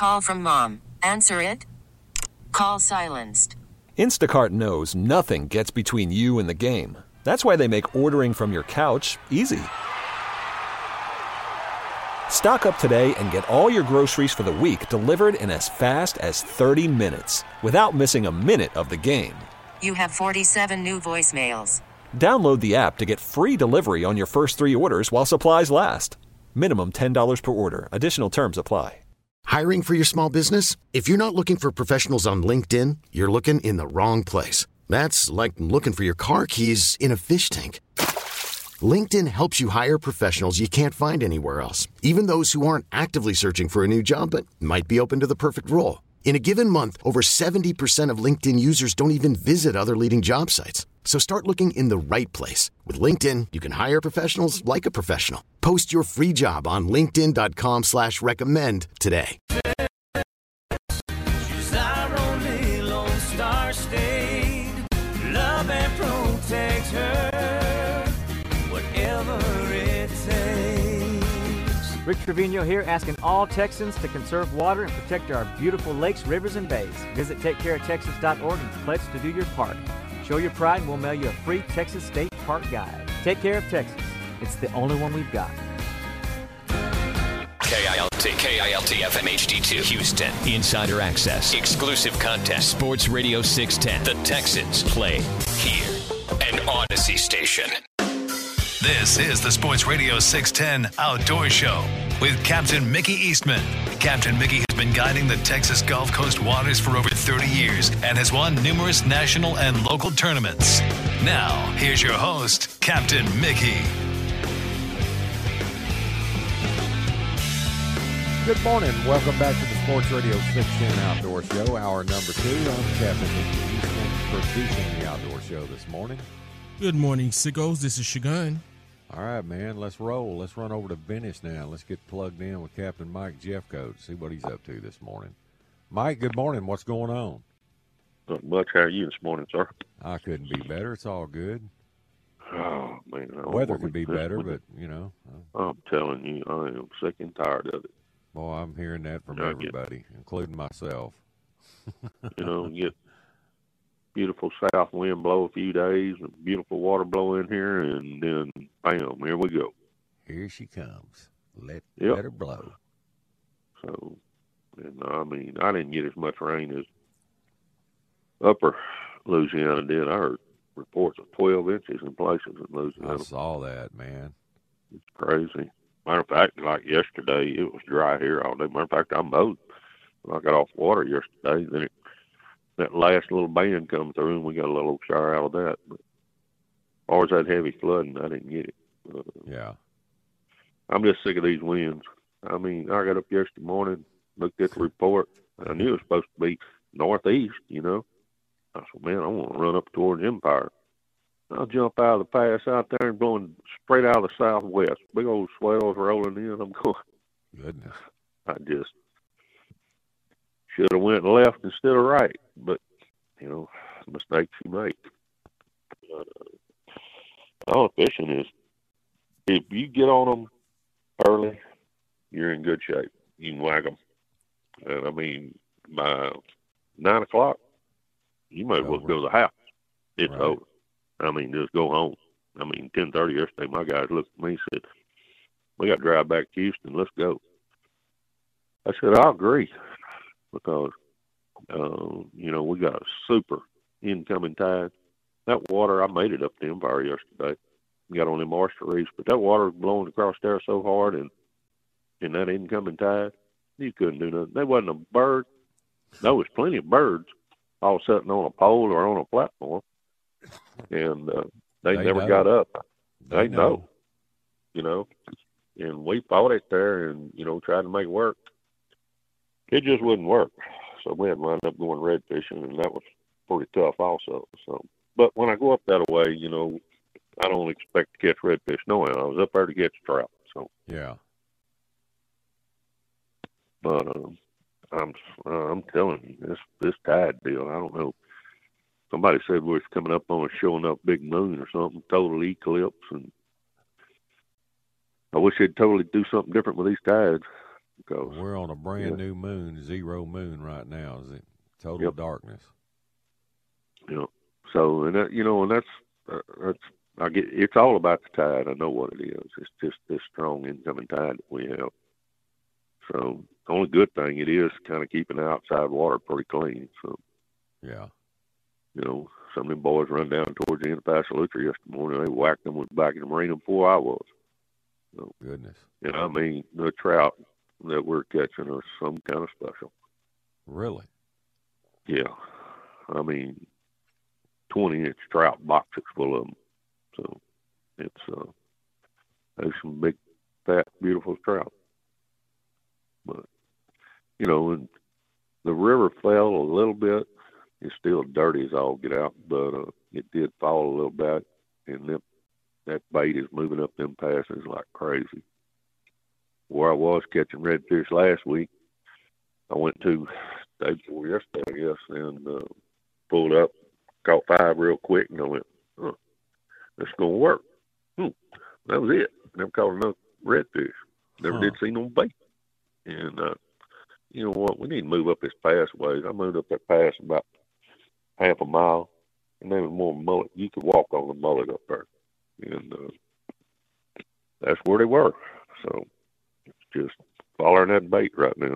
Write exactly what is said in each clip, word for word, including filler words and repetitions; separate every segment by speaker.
Speaker 1: Call from mom. Answer it. Call silenced.
Speaker 2: Instacart knows nothing gets between you and the game. That's why they make ordering from your couch easy. Stock up today and get all your groceries for the week delivered in as fast as thirty minutes without missing a minute of the game.
Speaker 1: You have forty-seven new voicemails.
Speaker 2: Download the app to get free delivery on your first three orders while supplies last. Minimum ten dollars per order. Additional terms apply.
Speaker 3: Hiring for your small business? If you're not looking for professionals on LinkedIn, you're looking in the wrong place. That's like looking for your car keys in a fish tank. LinkedIn helps you hire professionals you can't find anywhere else, even those who aren't actively searching for a new job but might be open to the perfect role. In a given month, over seventy percent of LinkedIn users don't even visit other leading job sites. So start looking in the right place. With LinkedIn, you can hire professionals like a professional. Post your free job on linkedin.com slash recommend today.
Speaker 4: She's our only Lone Star State. Love and protect her, whatever it takes.
Speaker 5: Rick Trevino here, asking all Texans to conserve water and protect our beautiful lakes, rivers, and bays. Visit take care of texas dot org and pledge to do your part. Show your pride and we'll mail you a free Texas State Park Guide. Take care of Texas. It's the only one we've got.
Speaker 6: K I L T, K I L T F M H D two, Houston. Insider access, exclusive content. Sports Radio six ten. The Texans play here. An Odyssey station.
Speaker 7: This is the Sports Radio six ten Outdoor Show with Captain Mickey Eastman. Captain Mickey has been guiding the Texas Gulf Coast waters for over thirty years and has won numerous national and local tournaments. Now, here's your host, Captain Mickey.
Speaker 8: Good morning. Welcome back to the Sports Radio six ten Outdoor Show, hour number two. I'm Captain Mickey Eastman, producing the Outdoor Show this morning.
Speaker 9: Good morning, sickos. This is Shagun.
Speaker 8: All right, man, let's roll. Let's run over to Venice now. Let's get plugged in with Captain Mike Jeffcoat, see what he's up to this morning. Mike, good morning. What's going on?
Speaker 10: Not much. How are you this morning, sir?
Speaker 8: I couldn't be better. It's all good.
Speaker 10: Oh, man.
Speaker 8: The weather could be better, but, you know.
Speaker 10: I'm telling you, I am sick and tired of it.
Speaker 8: Boy, I'm hearing that from
Speaker 10: I
Speaker 8: everybody,
Speaker 10: get,
Speaker 8: including myself.
Speaker 10: You know, get beautiful south wind blow a few days, and beautiful water blow in here, and then, bam, here we go.
Speaker 8: Here she comes. Let,
Speaker 10: yep.
Speaker 8: let her blow.
Speaker 10: So, and I mean, I didn't get as much rain as upper Louisiana did. I heard reports of twelve inches in places in Louisiana.
Speaker 8: I saw that, man.
Speaker 10: It's crazy. Matter of fact, like yesterday, it was dry here all day. Matter of fact, I mowed. When I got off water yesterday, then it, that last little band come through, and we got a little shower out of that. But as far as that heavy flooding, I didn't get it. Uh,
Speaker 8: yeah.
Speaker 10: I'm just sick of these winds. I mean, I got up yesterday morning, looked at the report. I knew it was supposed to be northeast, you know. I said, man, I want to run up towards Empire. I'll jump out of the pass out there and blowing straight out of the southwest. Big old swells rolling in. I'm going,
Speaker 8: goodness.
Speaker 10: I just should have went left instead of right. But, you know, mistakes you make. Uh, all fishing is, if you get on them early, you're in good shape. You can whack them. And, I mean, by nine o'clock, you might as well go to the house. It's right. over. I mean, just go home. I mean, ten thirty yesterday, my guys looked at me and said, we got to drive back to Houston. Let's go. I said, I agree, because, uh, you know, we got a super incoming tide. That water, I made it up to Empire yesterday. Got on them oyster reefs, but that water was blowing across there so hard, and in that incoming tide, you couldn't do nothing. There wasn't a bird. There was plenty of birds all sitting on a pole or on a platform. And uh, they, they never know. got up. They, they know. know, you know. And we fought it there and, you know, tried to make it work. It just wouldn't work. So we had to wind up going red fishing, and that was pretty tough also. So, but when I go up that way, you know, I don't expect to catch redfish. No, I was up there to catch trout. So
Speaker 8: yeah.
Speaker 10: But um, I'm uh, I'm telling you, this this tide deal, I don't know. Somebody said we're coming up on a showing up big moon or something, total eclipse, and I wish they'd totally do something different with these tides. Because
Speaker 8: we're on a brand
Speaker 10: yeah.
Speaker 8: new moon, zero moon right now. Is it total
Speaker 10: Yep.
Speaker 8: darkness?
Speaker 10: Yeah. So, and that, you know, and that's, uh, that's, I get, it's all about the tide. I know what it is. It's just this strong incoming tide that we have. So, the only good thing it is kind of keeping the outside water pretty clean. So,
Speaker 8: yeah.
Speaker 10: You know, some of them boys run down towards the end of Pasalutra yesterday morning. They whacked them with back in the marina before I was. So,
Speaker 8: goodness.
Speaker 10: And I mean, the trout that we're catching are some kind of special.
Speaker 8: Really?
Speaker 10: Yeah. I mean, twenty-inch trout boxes full of them. So it's uh, there's some big, fat, beautiful trout. But, you know, and the river fell a little bit. It's still dirty as all get out, but uh, it did fall a little bit, and them, that bait is moving up them passes like crazy. Where I was catching redfish last week, I went to day before yesterday, I guess, and uh, pulled up, caught five real quick, and I went, huh, this is going to work. Hmm. That was it. Never caught enough redfish. Never
Speaker 8: huh.
Speaker 10: did see no bait. And, uh, you know what, we need to move up this pass ways. I moved up that pass about half a mile, and there was more mullet. You could walk on the mullet up there. And uh, that's where they were. So it's just following that bait right now.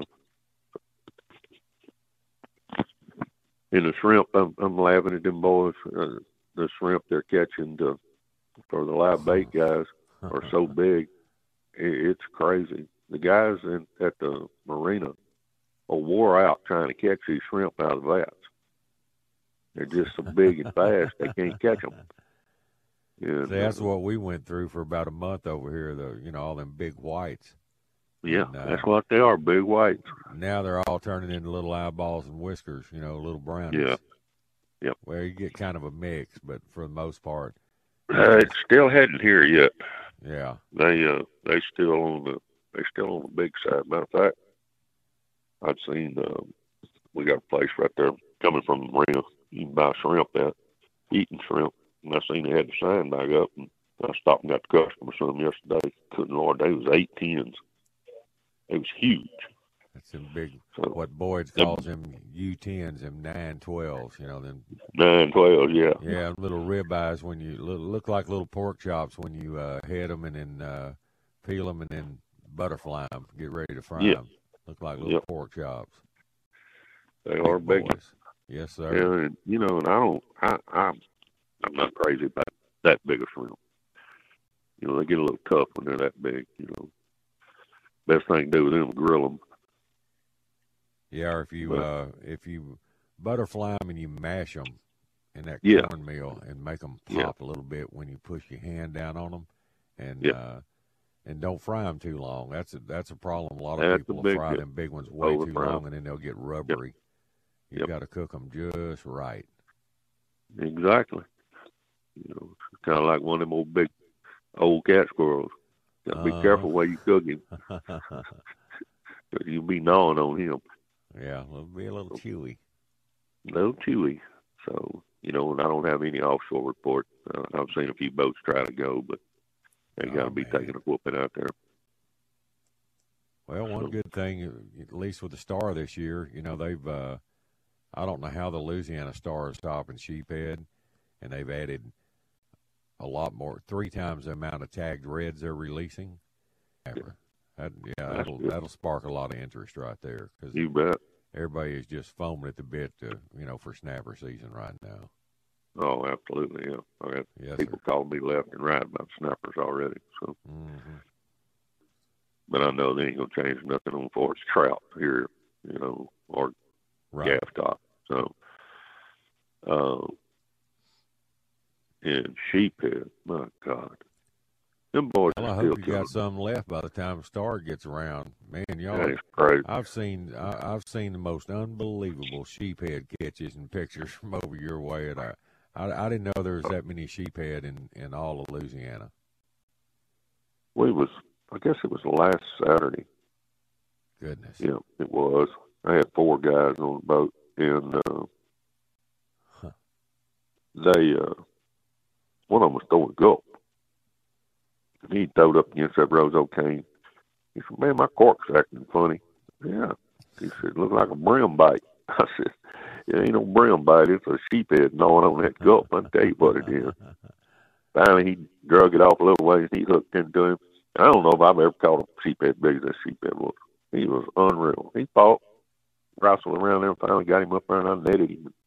Speaker 10: And the shrimp, I'm, I'm laughing at them boys. Uh, the shrimp they're catching to, for the live bait guys are so big. It, it's crazy. The guys in, at the marina are wore out trying to catch these shrimp out of the vats. They're just so big and fast, they can't catch them. And,
Speaker 8: See, that's
Speaker 10: uh,
Speaker 8: what we went through for about a month over here, the, you know, all them big whites.
Speaker 10: Yeah,
Speaker 8: and, uh,
Speaker 10: that's what they are, big whites.
Speaker 8: Now they're all turning into little eyeballs and whiskers, you know, little brownies.
Speaker 10: Yeah. Yep.
Speaker 8: Where you get kind of a mix, but for the most part.
Speaker 10: Uh, it's still heading here yet.
Speaker 8: Yeah.
Speaker 10: They uh they still on the they still on the big side. Matter of fact, I'd seen uh, we got a place right there coming from the marina. You can buy shrimp at, eating shrimp. And I seen they had the sign back up, and I stopped and got the customer some yesterday. Good Lord, they was eight tens. It was huge.
Speaker 8: That's them big,
Speaker 10: so,
Speaker 8: what Boyd calls them U tens, them nine twelves, you know, them.
Speaker 10: Nine twelves, yeah.
Speaker 8: Yeah, little ribeyes when you, look like little pork chops when you uh, head them and then uh, peel them and then butterfly them, get ready to fry
Speaker 10: yeah.
Speaker 8: them. Look like little
Speaker 10: yep.
Speaker 8: pork chops.
Speaker 10: They
Speaker 8: big
Speaker 10: are big.
Speaker 8: Boys. Yes, sir.
Speaker 10: Yeah, and, you know, and I don't, I, I'm, I'm not crazy about that big of shrimp. You know, they get a little tough when they're that big, you know. Best thing to do with them is grill them.
Speaker 8: Yeah, or if you
Speaker 10: but,
Speaker 8: uh, if you butterfly them and you mash them in that
Speaker 10: yeah.
Speaker 8: cornmeal and make them pop
Speaker 10: yeah.
Speaker 8: a little bit when you push your hand down on them, and
Speaker 10: yeah.
Speaker 8: uh, and don't fry them too long. That's a that's a problem. A lot of
Speaker 10: that's
Speaker 8: people will
Speaker 10: big,
Speaker 8: fry them big ones way too
Speaker 10: fry.
Speaker 8: long, and then they'll get rubbery.
Speaker 10: Yep.
Speaker 8: You
Speaker 10: yep.
Speaker 8: got to cook them just right.
Speaker 10: Exactly. You know, it's kind of like one of them old big old cat squirrels. Got to be
Speaker 8: uh, careful
Speaker 10: where you cook him. You'll be gnawing on him.
Speaker 8: Yeah, it'll be a little chewy.
Speaker 10: A little chewy. So, you know, and I don't have any offshore report. Uh, I've seen a few boats try to go, but they got to
Speaker 8: oh,
Speaker 10: be
Speaker 8: man.
Speaker 10: taking a whooping out there.
Speaker 8: Well, one good thing, at least with the Star this year, you know, they've, uh, I don't know how the Louisiana Star is stopping sheephead, and they've added a lot more, three times the amount of tagged reds they're releasing ever. That, yeah, that'll
Speaker 10: good.
Speaker 8: that'll spark a lot of interest right there. Cause
Speaker 10: you bet.
Speaker 8: Everybody is just foaming at the bit to, you know, for snapper season right now.
Speaker 10: Oh, absolutely, yeah. I got
Speaker 8: yes,
Speaker 10: people
Speaker 8: sir.
Speaker 10: calling me left and right about snappers already. So,
Speaker 8: mm-hmm.
Speaker 10: But I know they ain't gonna change nothing on for it's trout here, you know, or
Speaker 8: right.
Speaker 10: gaff top. So, uh, and sheephead, my God. Them boys
Speaker 8: well, I
Speaker 10: still
Speaker 8: hope you got
Speaker 10: killing.
Speaker 8: some left by the time Star gets around. Man, y'all,
Speaker 10: That is crazy.
Speaker 8: I've seen I, I've seen the most unbelievable sheephead catches and pictures from over your way. And I, I, I didn't know there was that many sheephead in, in all of Louisiana.
Speaker 10: Well, it was, I guess it was last Saturday.
Speaker 8: Goodness.
Speaker 10: Yeah, it was. I had four guys on the boat, and uh,
Speaker 8: huh.
Speaker 10: they, uh, one of them was throwing gulp. And he throwed up against that roseau cane, He said, man, my cork's acting funny. Yeah. He said, look like a brim bite. I said, it ain't no brim bite. It's a sheephead gnawing on that gulp. I tell you what it is. Finally, he drug it off a little ways. He hooked into him. I don't know if I've ever caught a sheephead big as that sheephead was. He was unreal. He fought, wrestled around there, and finally got him up there, and I netted him.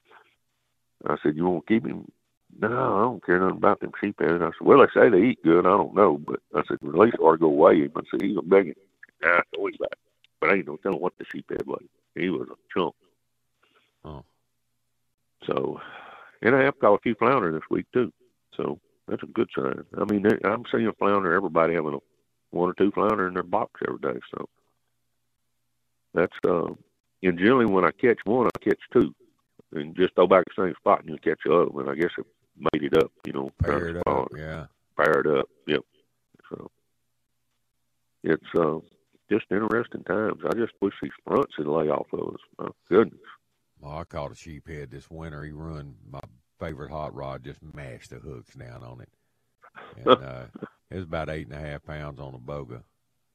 Speaker 10: I said, you want to keep him? No, I don't care nothing about them sheepheads. I said, well, they say they eat good. I don't know. But I said, at least I ought to go weigh him. I said, he's a big one. Nah, so he's back. But I ain't no telling what the sheephead was. He was a chunk.
Speaker 8: Oh.
Speaker 10: So, and I have caught a few flounder this week, too. So that's a good sign. I mean, I'm seeing a flounder, everybody having a one or two flounder in their box every day. So that's, uh, and generally when I catch one, I catch two. And just go back to the same spot and you catch the other one. I guess it made it up, you know.
Speaker 8: Pair it up, yeah.
Speaker 10: Pair it up, yep. So it's uh, just interesting times. I just wish these fronts would lay off of us. My goodness.
Speaker 8: Well, I caught a sheephead this winter. He ruined my favorite hot rod, just mashed the hooks down on it. And uh, it was about eight and a half pounds on a boga.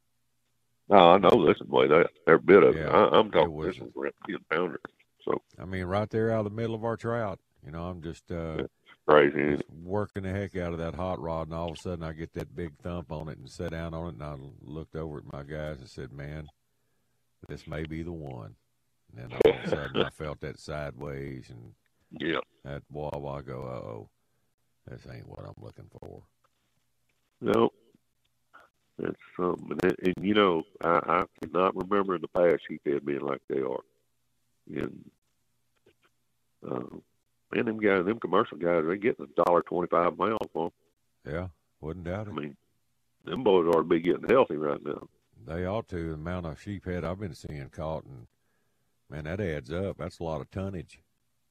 Speaker 10: Oh, I know this is the way that every bit of
Speaker 8: yeah,
Speaker 10: it. I, I'm talking
Speaker 8: was,
Speaker 10: this is a ten pounder. So
Speaker 8: I mean, right there out of the middle of our trout. You know, I'm just uh,
Speaker 10: crazy.
Speaker 8: Just working the heck out of that hot rod, and all of a sudden I get that big thump on it and sat down on it, and I looked over at my guys and said, "Man, this may be the one." And then all of a sudden I felt that sideways, and
Speaker 10: yeah,
Speaker 8: that wall. I go, "Uh oh, this ain't what I'm looking for."
Speaker 10: No, that's something. And, and you know, I, I cannot remember in the past sheephead being like they are. And uh, man, them guys, them commercial guys, they getting a dollar twenty-five a pound for them.
Speaker 8: Yeah, wouldn't doubt it.
Speaker 10: I mean, them boys ought to be getting healthy right now.
Speaker 8: They ought to. The amount of sheephead I've been seeing caught, and man, that adds up. That's a lot of tonnage.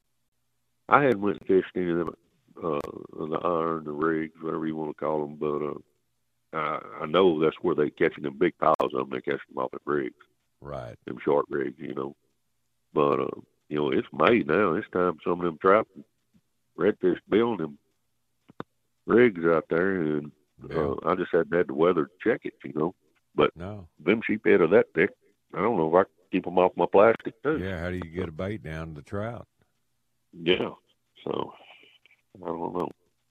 Speaker 10: I hadn't went and fished any of them, uh, the iron, the rigs, whatever you want to call them, but uh, I, I know that's where they catching them big piles of them. They catch them off at rigs,
Speaker 8: right?
Speaker 10: Them short rigs, you know. But uh, you know, it's May now. It's time some of them trout, redfish building them rigs out there, and
Speaker 8: yeah.
Speaker 10: uh, I just hadn't had the weather to check it, you know. But
Speaker 8: no,
Speaker 10: them sheephead are that thick. I don't know if I can keep them off my plastic too.
Speaker 8: Yeah, how do you get a bait down to the trout?
Speaker 10: Yeah, so I don't know.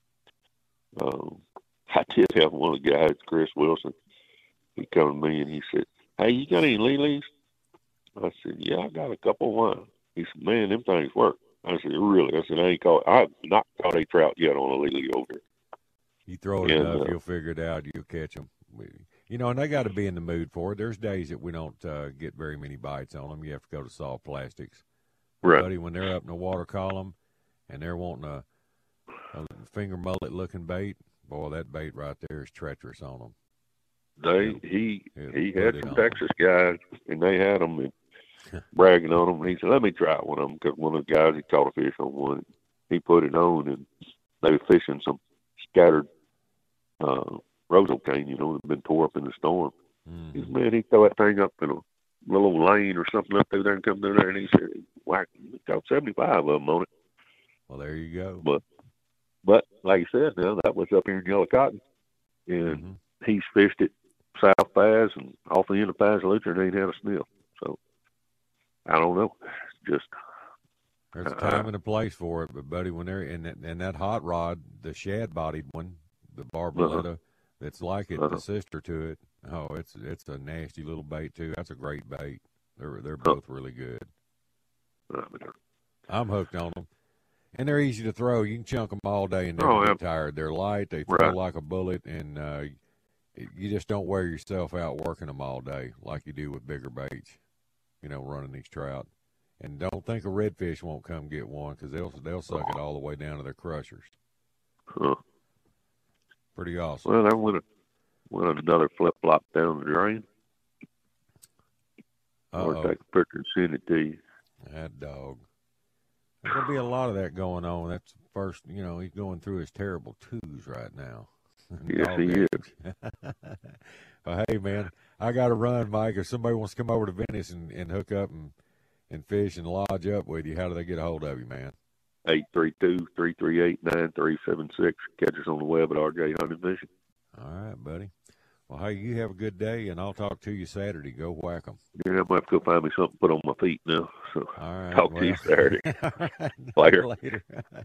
Speaker 10: Um, I did have one of the guys, Chris Wilson. He come to me and he said, "Hey, you got any lilies?" I said, "Yeah, I got a couple of mine." He said, "Man, them things work." I said, "Really?" I said, "I ain't caught. I've not caught a trout yet on a lily over here."
Speaker 8: You throw it
Speaker 10: and,
Speaker 8: enough,
Speaker 10: uh,
Speaker 8: you'll figure it out. You'll catch them. You know, and they got to be in the mood for it. There's days that we don't uh, get very many bites on them. You have to go to soft plastics.
Speaker 10: Right.
Speaker 8: Buddy, when they're up in the water column and they're wanting a, a finger mullet looking bait, boy, that bait right there is treacherous on them.
Speaker 10: They he
Speaker 8: It'll
Speaker 10: he
Speaker 8: put
Speaker 10: had
Speaker 8: it
Speaker 10: some
Speaker 8: on.
Speaker 10: Texas guys, and they had them and bragging on them. And he said, "Let me try one of them," because one of the guys he caught a fish on one. He put it on, and they were fishing some scattered uh, rosal cane, you know, that had been tore up in the storm.
Speaker 8: Mm-hmm.
Speaker 10: He said, "Man, he throw that thing up in a little lane or something up through there and come through there," and he said, "Whack, he caught seventy-five of them on it."
Speaker 8: Well, there you go.
Speaker 10: But but like you said, now that was up here in Yellow Cotton, and
Speaker 8: Mm-hmm.
Speaker 10: he's fished it South Pass and off the end of Pass Luther and ain't had a sniff. So I don't know. It's just
Speaker 8: there's a
Speaker 10: uh,
Speaker 8: time and a place for it, but buddy, when they're in that, and that hot rod, the shad-bodied one, the Barboletta,
Speaker 10: uh-huh.
Speaker 8: that's like it,
Speaker 10: uh-huh.
Speaker 8: the sister to it. Oh, it's it's a nasty little bait too. That's a great bait. They're they're both really good. I'm hooked on them, and they're easy to throw. You can chunk them all day and never
Speaker 10: Oh,
Speaker 8: get
Speaker 10: yeah.
Speaker 8: tired. They're light. They throw
Speaker 10: Right.
Speaker 8: like a bullet, and uh, you just don't wear yourself out working them all day like you do with bigger baits. You know, running these trout. And don't think a redfish won't come get one, because they'll they'll suck it all the way down to their crushers.
Speaker 10: Huh.
Speaker 8: Pretty awesome.
Speaker 10: Well, there went, a, went another flip flop down the drain.
Speaker 8: Uh-oh.
Speaker 10: I'll take a picture and send it to you.
Speaker 8: That dog. There's gonna be a lot of that going on. That's the first. You know, he's going through his terrible twos right now.
Speaker 10: Yes,
Speaker 8: Dog
Speaker 10: he
Speaker 8: age.
Speaker 10: is.
Speaker 8: Well, hey man, I got to run, Mike. If somebody wants to come over to Venice and, and hook up and, and fish and lodge up with you, how do they get a hold of you, man?
Speaker 10: eight three two, three three eight, nine three seven six. Catch us on the web at R J Hunting Fishing.
Speaker 8: All right, buddy. Well, hey, you have a good day, and I'll talk to you Saturday. Go whack 'em.
Speaker 10: Yeah, I might have to go find me something to put on my feet now. So
Speaker 8: All right,
Speaker 10: talk
Speaker 8: well,
Speaker 10: to you Saturday.
Speaker 8: All right.
Speaker 10: Later.
Speaker 8: Later.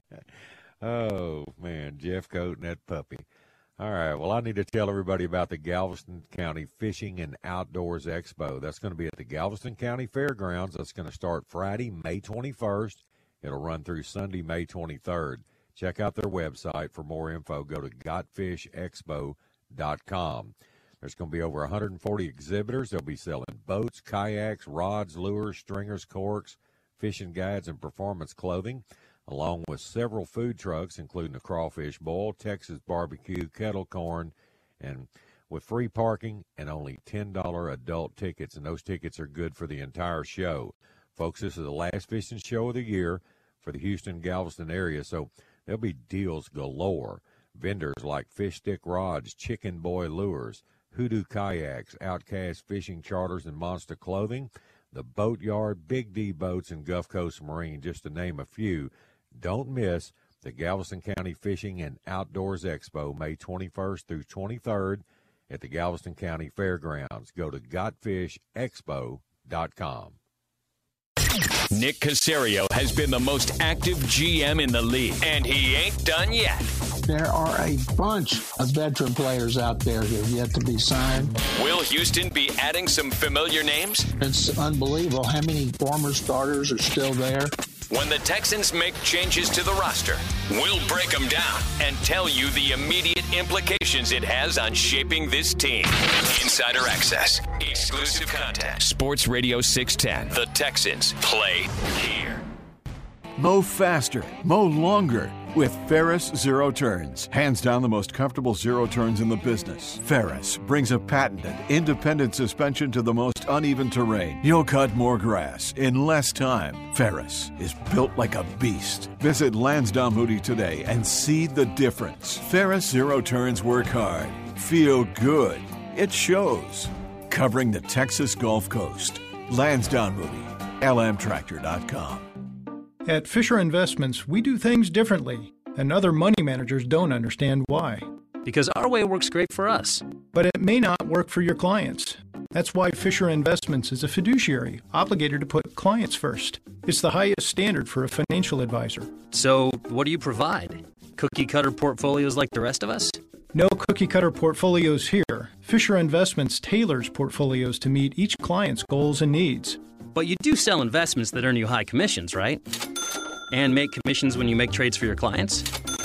Speaker 8: Oh, man, Jeff Coat and that puppy. All right, well, I need to tell everybody about the Galveston County Fishing and Outdoors Expo. That's going to be at the Galveston County Fairgrounds. That's going to start Friday, May twenty-first. It'll run through Sunday, May twenty-third. Check out their website for more info. Go to got fish expo dot com. There's going to be over one hundred forty exhibitors. They'll be selling boats, kayaks, rods, lures, stringers, corks, fishing guides, and performance clothing, along with several food trucks, including a crawfish boil, Texas barbecue, kettle corn, and with free parking and only ten dollars adult tickets, and those tickets are good for the entire show. Folks, this is the last fishing show of the year for the Houston-Galveston area, so there'll be deals galore. Vendors like Fish Stick Rods, Chicken Boy Lures, Hoodoo Kayaks, Outcast Fishing Charters, and Monster Clothing, the Boatyard, Big D Boats, and Gulf Coast Marine, just to name a few. Don't miss the Galveston County Fishing and Outdoors Expo, May twenty-first through twenty-third at the Galveston County Fairgrounds. Go to got fish expo dot com.
Speaker 6: Nick Caserio has been the most active G M in the league, and he ain't done yet.
Speaker 11: There are a bunch of veteran players out there who have yet to be signed.
Speaker 6: Will Houston be adding some familiar names?
Speaker 11: It's unbelievable how many former starters are still there.
Speaker 6: When the Texans make changes to the roster, we'll break them down and tell you the immediate implications it has on shaping this team. Insider access, exclusive content. Sports Radio six ten. The Texans play here.
Speaker 12: Mow faster, mow longer with Ferris Zero Turns. Hands down the most comfortable zero turns in the business. Ferris brings a patented, independent suspension to the most uneven terrain. You'll cut more grass in less time. Ferris is built like a beast. Visit Lansdowne Moody today and see the difference. Ferris Zero Turns work hard, feel good. It shows. Covering the Texas Gulf Coast. Lansdowne Moody, L M tractor dot com.
Speaker 13: At Fisher Investments, we do things differently, and other money managers don't understand why.
Speaker 14: Because our way works great for us.
Speaker 13: But it may not work for your clients. That's why Fisher Investments is a fiduciary, obligated to put clients first. It's the highest standard for a financial advisor.
Speaker 14: So, what do you provide? Cookie-cutter portfolios like the rest of us?
Speaker 13: No cookie-cutter portfolios here. Fisher Investments tailors portfolios to meet each client's goals and needs.
Speaker 14: But you do sell investments that earn you high commissions, right? And make commissions when you make trades for your clients?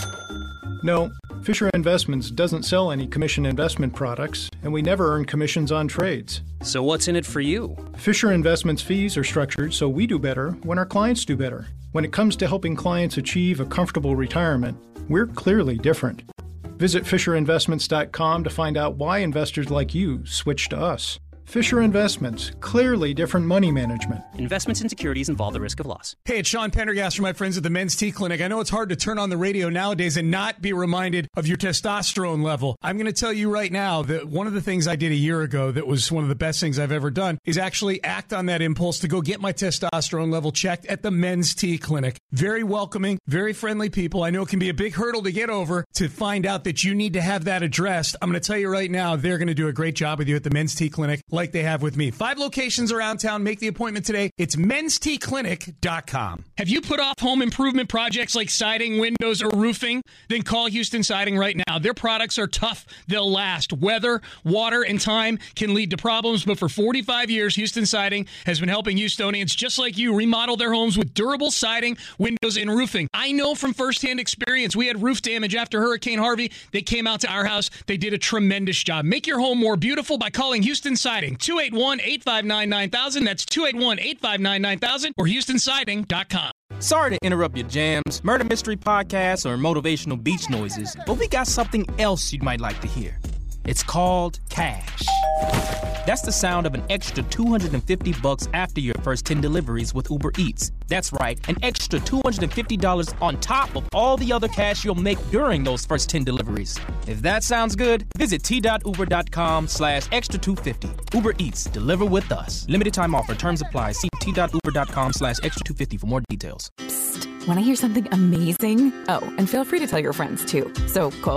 Speaker 13: No, Fisher Investments doesn't sell any commission investment products, and we never earn commissions on trades.
Speaker 14: So what's in it for you?
Speaker 13: Fisher Investments fees are structured so we do better when our clients do better. When it comes to helping clients achieve a comfortable retirement, we're clearly different. Visit Fisher Investments dot com to find out why investors like you switch to us. Fisher Investments, clearly different money management.
Speaker 14: Investments in securities involve the risk of loss.
Speaker 15: Hey, it's Sean Pendergast from my friends at the Men's T Clinic. I know it's hard to turn on the radio nowadays and not be reminded of your testosterone level. I'm going to tell you right now that one of the things I did a year ago that was one of the best things I've ever done is actually act on that impulse to go get my testosterone level checked at the Men's T Clinic. Very welcoming, very friendly people. I know it can be a big hurdle to get over to find out that you need to have that addressed. I'm going to tell you right now, they're going to do a great job with you at the Men's T Clinic like they have with me. Five locations around town. Make the appointment today. It's men's t clinic dot com.
Speaker 16: Have you put off home improvement projects like siding, windows, or roofing? Then call Houston Siding right now. Their products are tough. They'll last. Weather, water, and time can lead to problems, but for forty-five years, Houston Siding has been helping Houstonians just like you remodel their homes with durable siding, windows, and roofing. I know from firsthand experience. We had roof damage after Hurricane Harvey. They came out to our house. They did a tremendous job. Make your home more beautiful by calling Houston Siding. two eight one, eight five nine, nine thousand. That's two eight one, eight five nine, nine thousand or houston siding dot com.
Speaker 17: Sorry to interrupt your jams, murder mystery podcasts, or motivational beach noises, but we got something else you might like to hear. It's called cash. That's the sound of an extra two hundred fifty bucks after your first ten deliveries with Uber Eats. That's right, an extra two hundred fifty dollars on top of all the other cash you'll make during those first ten deliveries. If that sounds good, visit t.uber.com slash extra 250. Uber Eats, deliver with us. Limited time offer, terms apply. See t.uber.com slash extra 250 for more details.
Speaker 18: Psst, want to hear something amazing? Oh, and feel free to tell your friends too. So, Kohl's,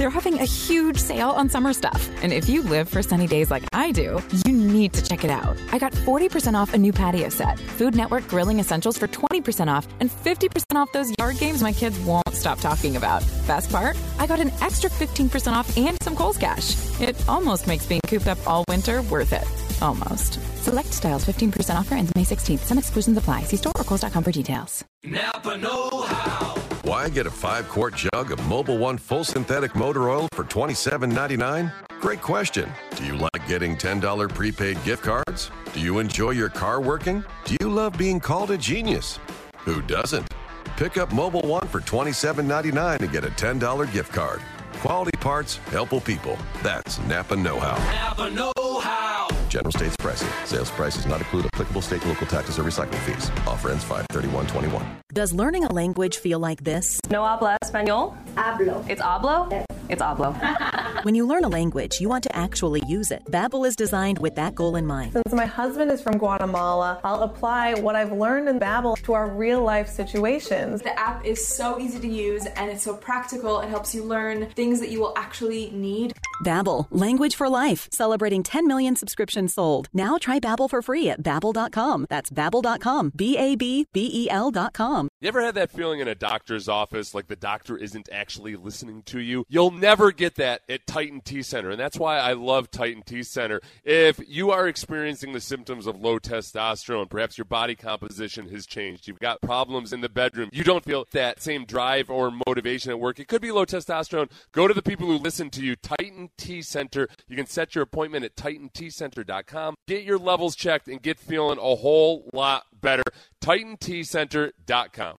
Speaker 18: They're having a huge sale on summer stuff. And if you live for sunny days like I do, you need to check it out. I got forty percent off a new patio set, Food Network grilling essentials for twenty percent off, and fifty percent off those yard games my kids won't stop talking about. Best part? I got an extra fifteen percent off and some Kohl's Cash. It almost makes being cooped up all winter worth it. Almost. Select styles, fifteen percent offer ends May sixteenth. Some exclusions apply. See store or Kohl's dot com for details.
Speaker 19: Napa know-how.
Speaker 20: Why get a five-quart jug of Mobil One full synthetic motor oil for twenty-seven ninety-nine? Great question. Do you like getting ten dollars prepaid gift cards? Do you enjoy your car working? Do you love being called a genius? Who doesn't? Pick up Mobil One for twenty-seven ninety-nine and get a ten dollars gift card. Quality parts, helpful people. That's Napa know-how.
Speaker 19: Napa know-how.
Speaker 20: General States pricing. Sales prices not include applicable state and local taxes or recycling fees. Offer ends five thirty-one twenty-one.
Speaker 21: Does learning a language feel like this?
Speaker 22: No habla español.
Speaker 21: Hablo.
Speaker 22: It's hablo? Yes. It's hablo.
Speaker 21: When you learn a language, you want to actually use it. Babbel is designed with that goal in mind.
Speaker 23: Since my husband is from Guatemala, I'll apply what I've learned in Babbel to our real-life situations.
Speaker 24: The app is so easy to use and it's so practical. It helps you learn things that you will actually need.
Speaker 21: Babbel, language for life, celebrating ten million subscriptions sold. Now try Babbel for free at babbel dot com. That's babbel dot com, B A B B E L dot com.
Speaker 25: You ever had that feeling in a doctor's office like the doctor isn't actually listening to you? You'll never get that at Titan T Center, and that's why I love Titan T Center. If you are experiencing the symptoms of low testosterone, perhaps your body composition has changed, you've got problems in the bedroom, you don't feel that same drive or motivation at work, it could be low testosterone. Go to the people who listen to you, Titan T Center. You can set your appointment at titan t center dot com. Get your levels checked and get feeling a whole lot better. titan t center dot com.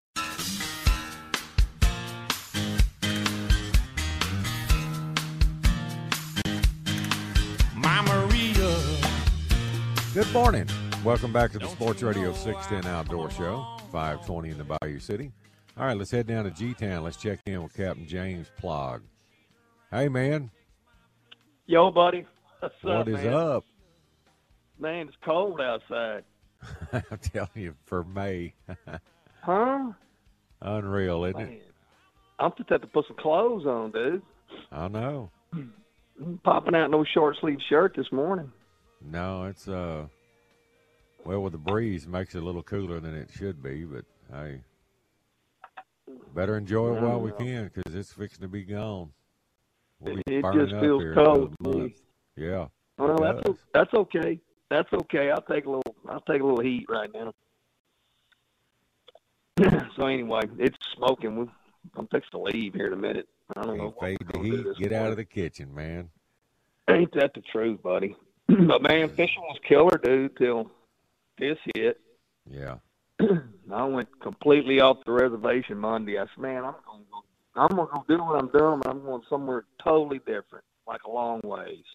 Speaker 8: Good morning. Welcome back to the Sports Radio six ten Outdoor Show, five twenty in the Bayou City. All right, let's head down to G-Town. Let's check in with Captain James Plog. Hey, man.
Speaker 26: Yo, buddy. What's
Speaker 8: what
Speaker 26: up,
Speaker 8: is
Speaker 26: man?
Speaker 8: up?
Speaker 26: Man, it's cold outside.
Speaker 8: I'm telling you, for May.
Speaker 26: Huh?
Speaker 8: Unreal, isn't
Speaker 26: Man.
Speaker 8: it?
Speaker 26: I'm just have to put some clothes on, dude.
Speaker 8: I know.
Speaker 26: I'm popping out no short sleeve shirt this morning.
Speaker 8: No, it's, uh, well, with the breeze, it makes it a little cooler than it should be, but, hey, better enjoy it while we can because it's fixing to be gone. We'll be
Speaker 26: It
Speaker 8: burning
Speaker 26: just
Speaker 8: up
Speaker 26: feels
Speaker 8: here in
Speaker 26: cold
Speaker 8: another
Speaker 26: to me.
Speaker 8: month. Yeah.
Speaker 26: Well,
Speaker 8: it
Speaker 26: that's
Speaker 8: does.
Speaker 26: that's okay. That's okay. I'll take a little. I'll take a little heat right now. So anyway, it's smoking. We, I'm fixing to leave here in a minute. I don't know.
Speaker 8: Can't fade the heat. Get out of the kitchen, man.
Speaker 26: Ain't that the truth, buddy? But man, fishing was killer, dude. Till this hit.
Speaker 8: Yeah.
Speaker 26: I went completely off the reservation Monday. I said, man, I'm gonna go. I'm gonna go do what I'm doing, but I'm going somewhere totally different, like a long ways.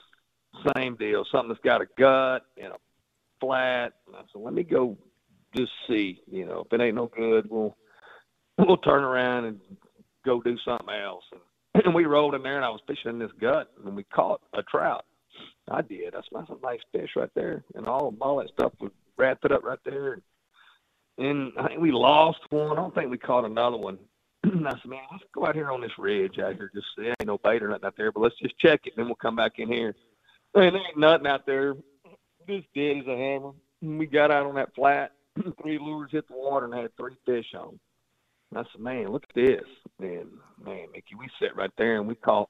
Speaker 26: Same deal, something that's got a gut and a flat. And I said, let me go just see. You know, if it ain't no good, we'll we'll turn around and go do something else. And, and we rolled in there, and I was fishing in this gut, and we caught a trout. I did. That's, that's a nice fish right there, and all all that stuff was wrapped it up right there. And I think we lost one. I don't think we caught another one. And I said, man, let's go out here on this ridge out here. Just there ain't no bait or nothing out there, but let's just check it, and then we'll come back in here. And there ain't nothing out there. Just dead as a hammer. And we got out on that flat. Three lures hit the water and had three fish on. And I said, man, look at this. And, man, Mickey, we sat right there, and we caught,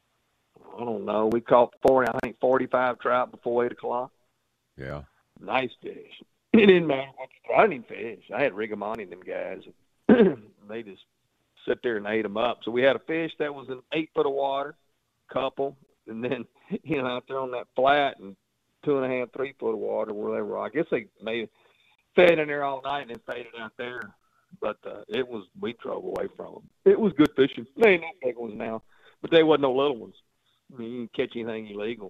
Speaker 26: I don't know, we caught forty, I think forty-five trout before eight o'clock.
Speaker 8: Yeah.
Speaker 26: Nice fish. It didn't matter what you throw. I didn't even fish. I had Rigamoni and them guys. They just sit there and ate them up. So we had a fish that was in eight foot of water, couple, and then, you know, out there on that flat and two and a half, three foot of water where they were. I guess they made fed in there all night and then faded out there. But uh, it was, we drove away from them. It was good fishing. They ain't no big ones now, but they wasn't no little ones. I mean, you can catch anything illegal.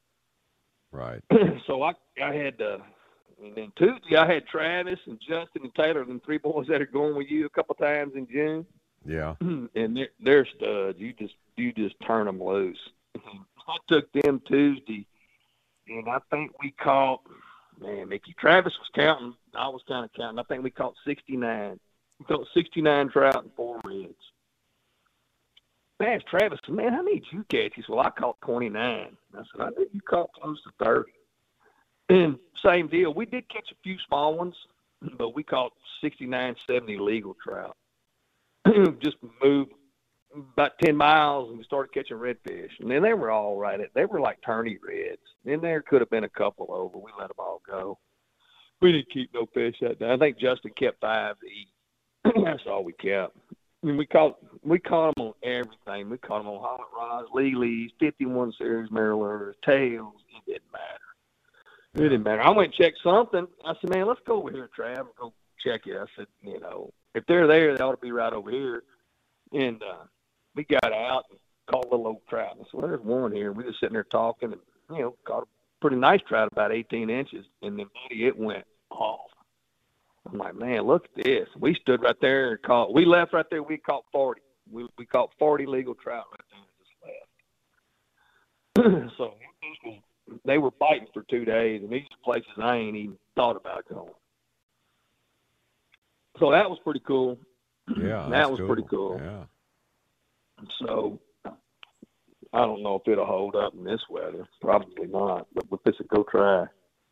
Speaker 8: Right.
Speaker 26: So I, I had, uh, and then Tuesday I had Travis and Justin and Taylor, them three boys that are going with you a couple times in June.
Speaker 8: Yeah.
Speaker 26: And they're, they're studs. You just, you just turn them loose. I took them Tuesday, and I think we caught, man, Mickey, Travis was counting. I was kind of counting. I think we caught sixty-nine. We caught sixty-nine trout and four reds. I asked Travis, man, how many did you catch? He said, well, I caught twenty-nine. I said, I think you caught close to thirty. And same deal. We did catch a few small ones, but we caught sixty-nine, seventy legal trout. Just moved about ten miles and we started catching redfish. And then they were all right. They were like tourney reds. And there could have been a couple over. We let them all go. We didn't keep no fish that day. I think Justin kept five to eat. That's all we kept. I mean, we caught we caught them on everything. We caught them on hollow rods, lilies, fifty-one series mirrors, tails. It didn't matter. It didn't matter. I went and checked something. I said, man, let's go over here, Trav, and go check it. I said, you know, if they're there, they ought to be right over here. And uh, we got out and caught a little old trout. I said, well, there's one here. We were sitting there talking and, you know, caught a pretty nice trout, about eighteen inches. And then, buddy, it went off. I'm like, man, look at this. We stood right there and caught. We left right there. We caught forty. We we caught forty legal trout right there and just left. So they were biting for two days, and these are places I ain't even thought about going. So that was pretty cool.
Speaker 8: Yeah,
Speaker 26: that was
Speaker 8: cool.
Speaker 26: pretty cool.
Speaker 8: Yeah.
Speaker 26: So I don't know if it'll hold up in this weather. Probably not, but we'll just go try.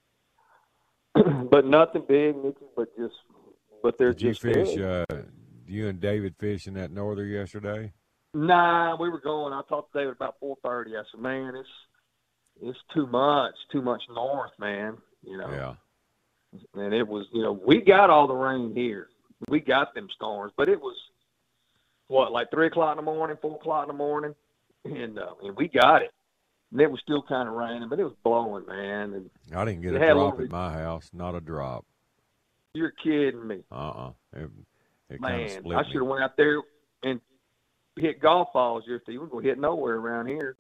Speaker 26: But nothing big, Nicky, but just, but they're
Speaker 8: Did you
Speaker 26: just
Speaker 8: fish,
Speaker 26: big.
Speaker 8: uh, you and David fish in that norther yesterday?
Speaker 26: Nah, we were going. I talked to David about four thirty. I said, man, it's it's too much, too much north, man. You know.
Speaker 8: Yeah.
Speaker 26: And it was, you know, we got all the rain here. We got them storms, but it was what, like three o'clock in the morning, four o'clock in the morning, and uh, and we got it. And it was still kind of raining, but it was blowing, man. And
Speaker 8: I didn't get
Speaker 26: it
Speaker 8: a
Speaker 26: had a
Speaker 8: drop
Speaker 26: little-
Speaker 8: at my house, not a drop.
Speaker 26: You're kidding me.
Speaker 8: Uh-uh. It, it kind of
Speaker 26: Man,
Speaker 8: split
Speaker 26: I
Speaker 8: me.
Speaker 26: should have went out there and hit golf balls yesterday. We're going to hit nowhere around here.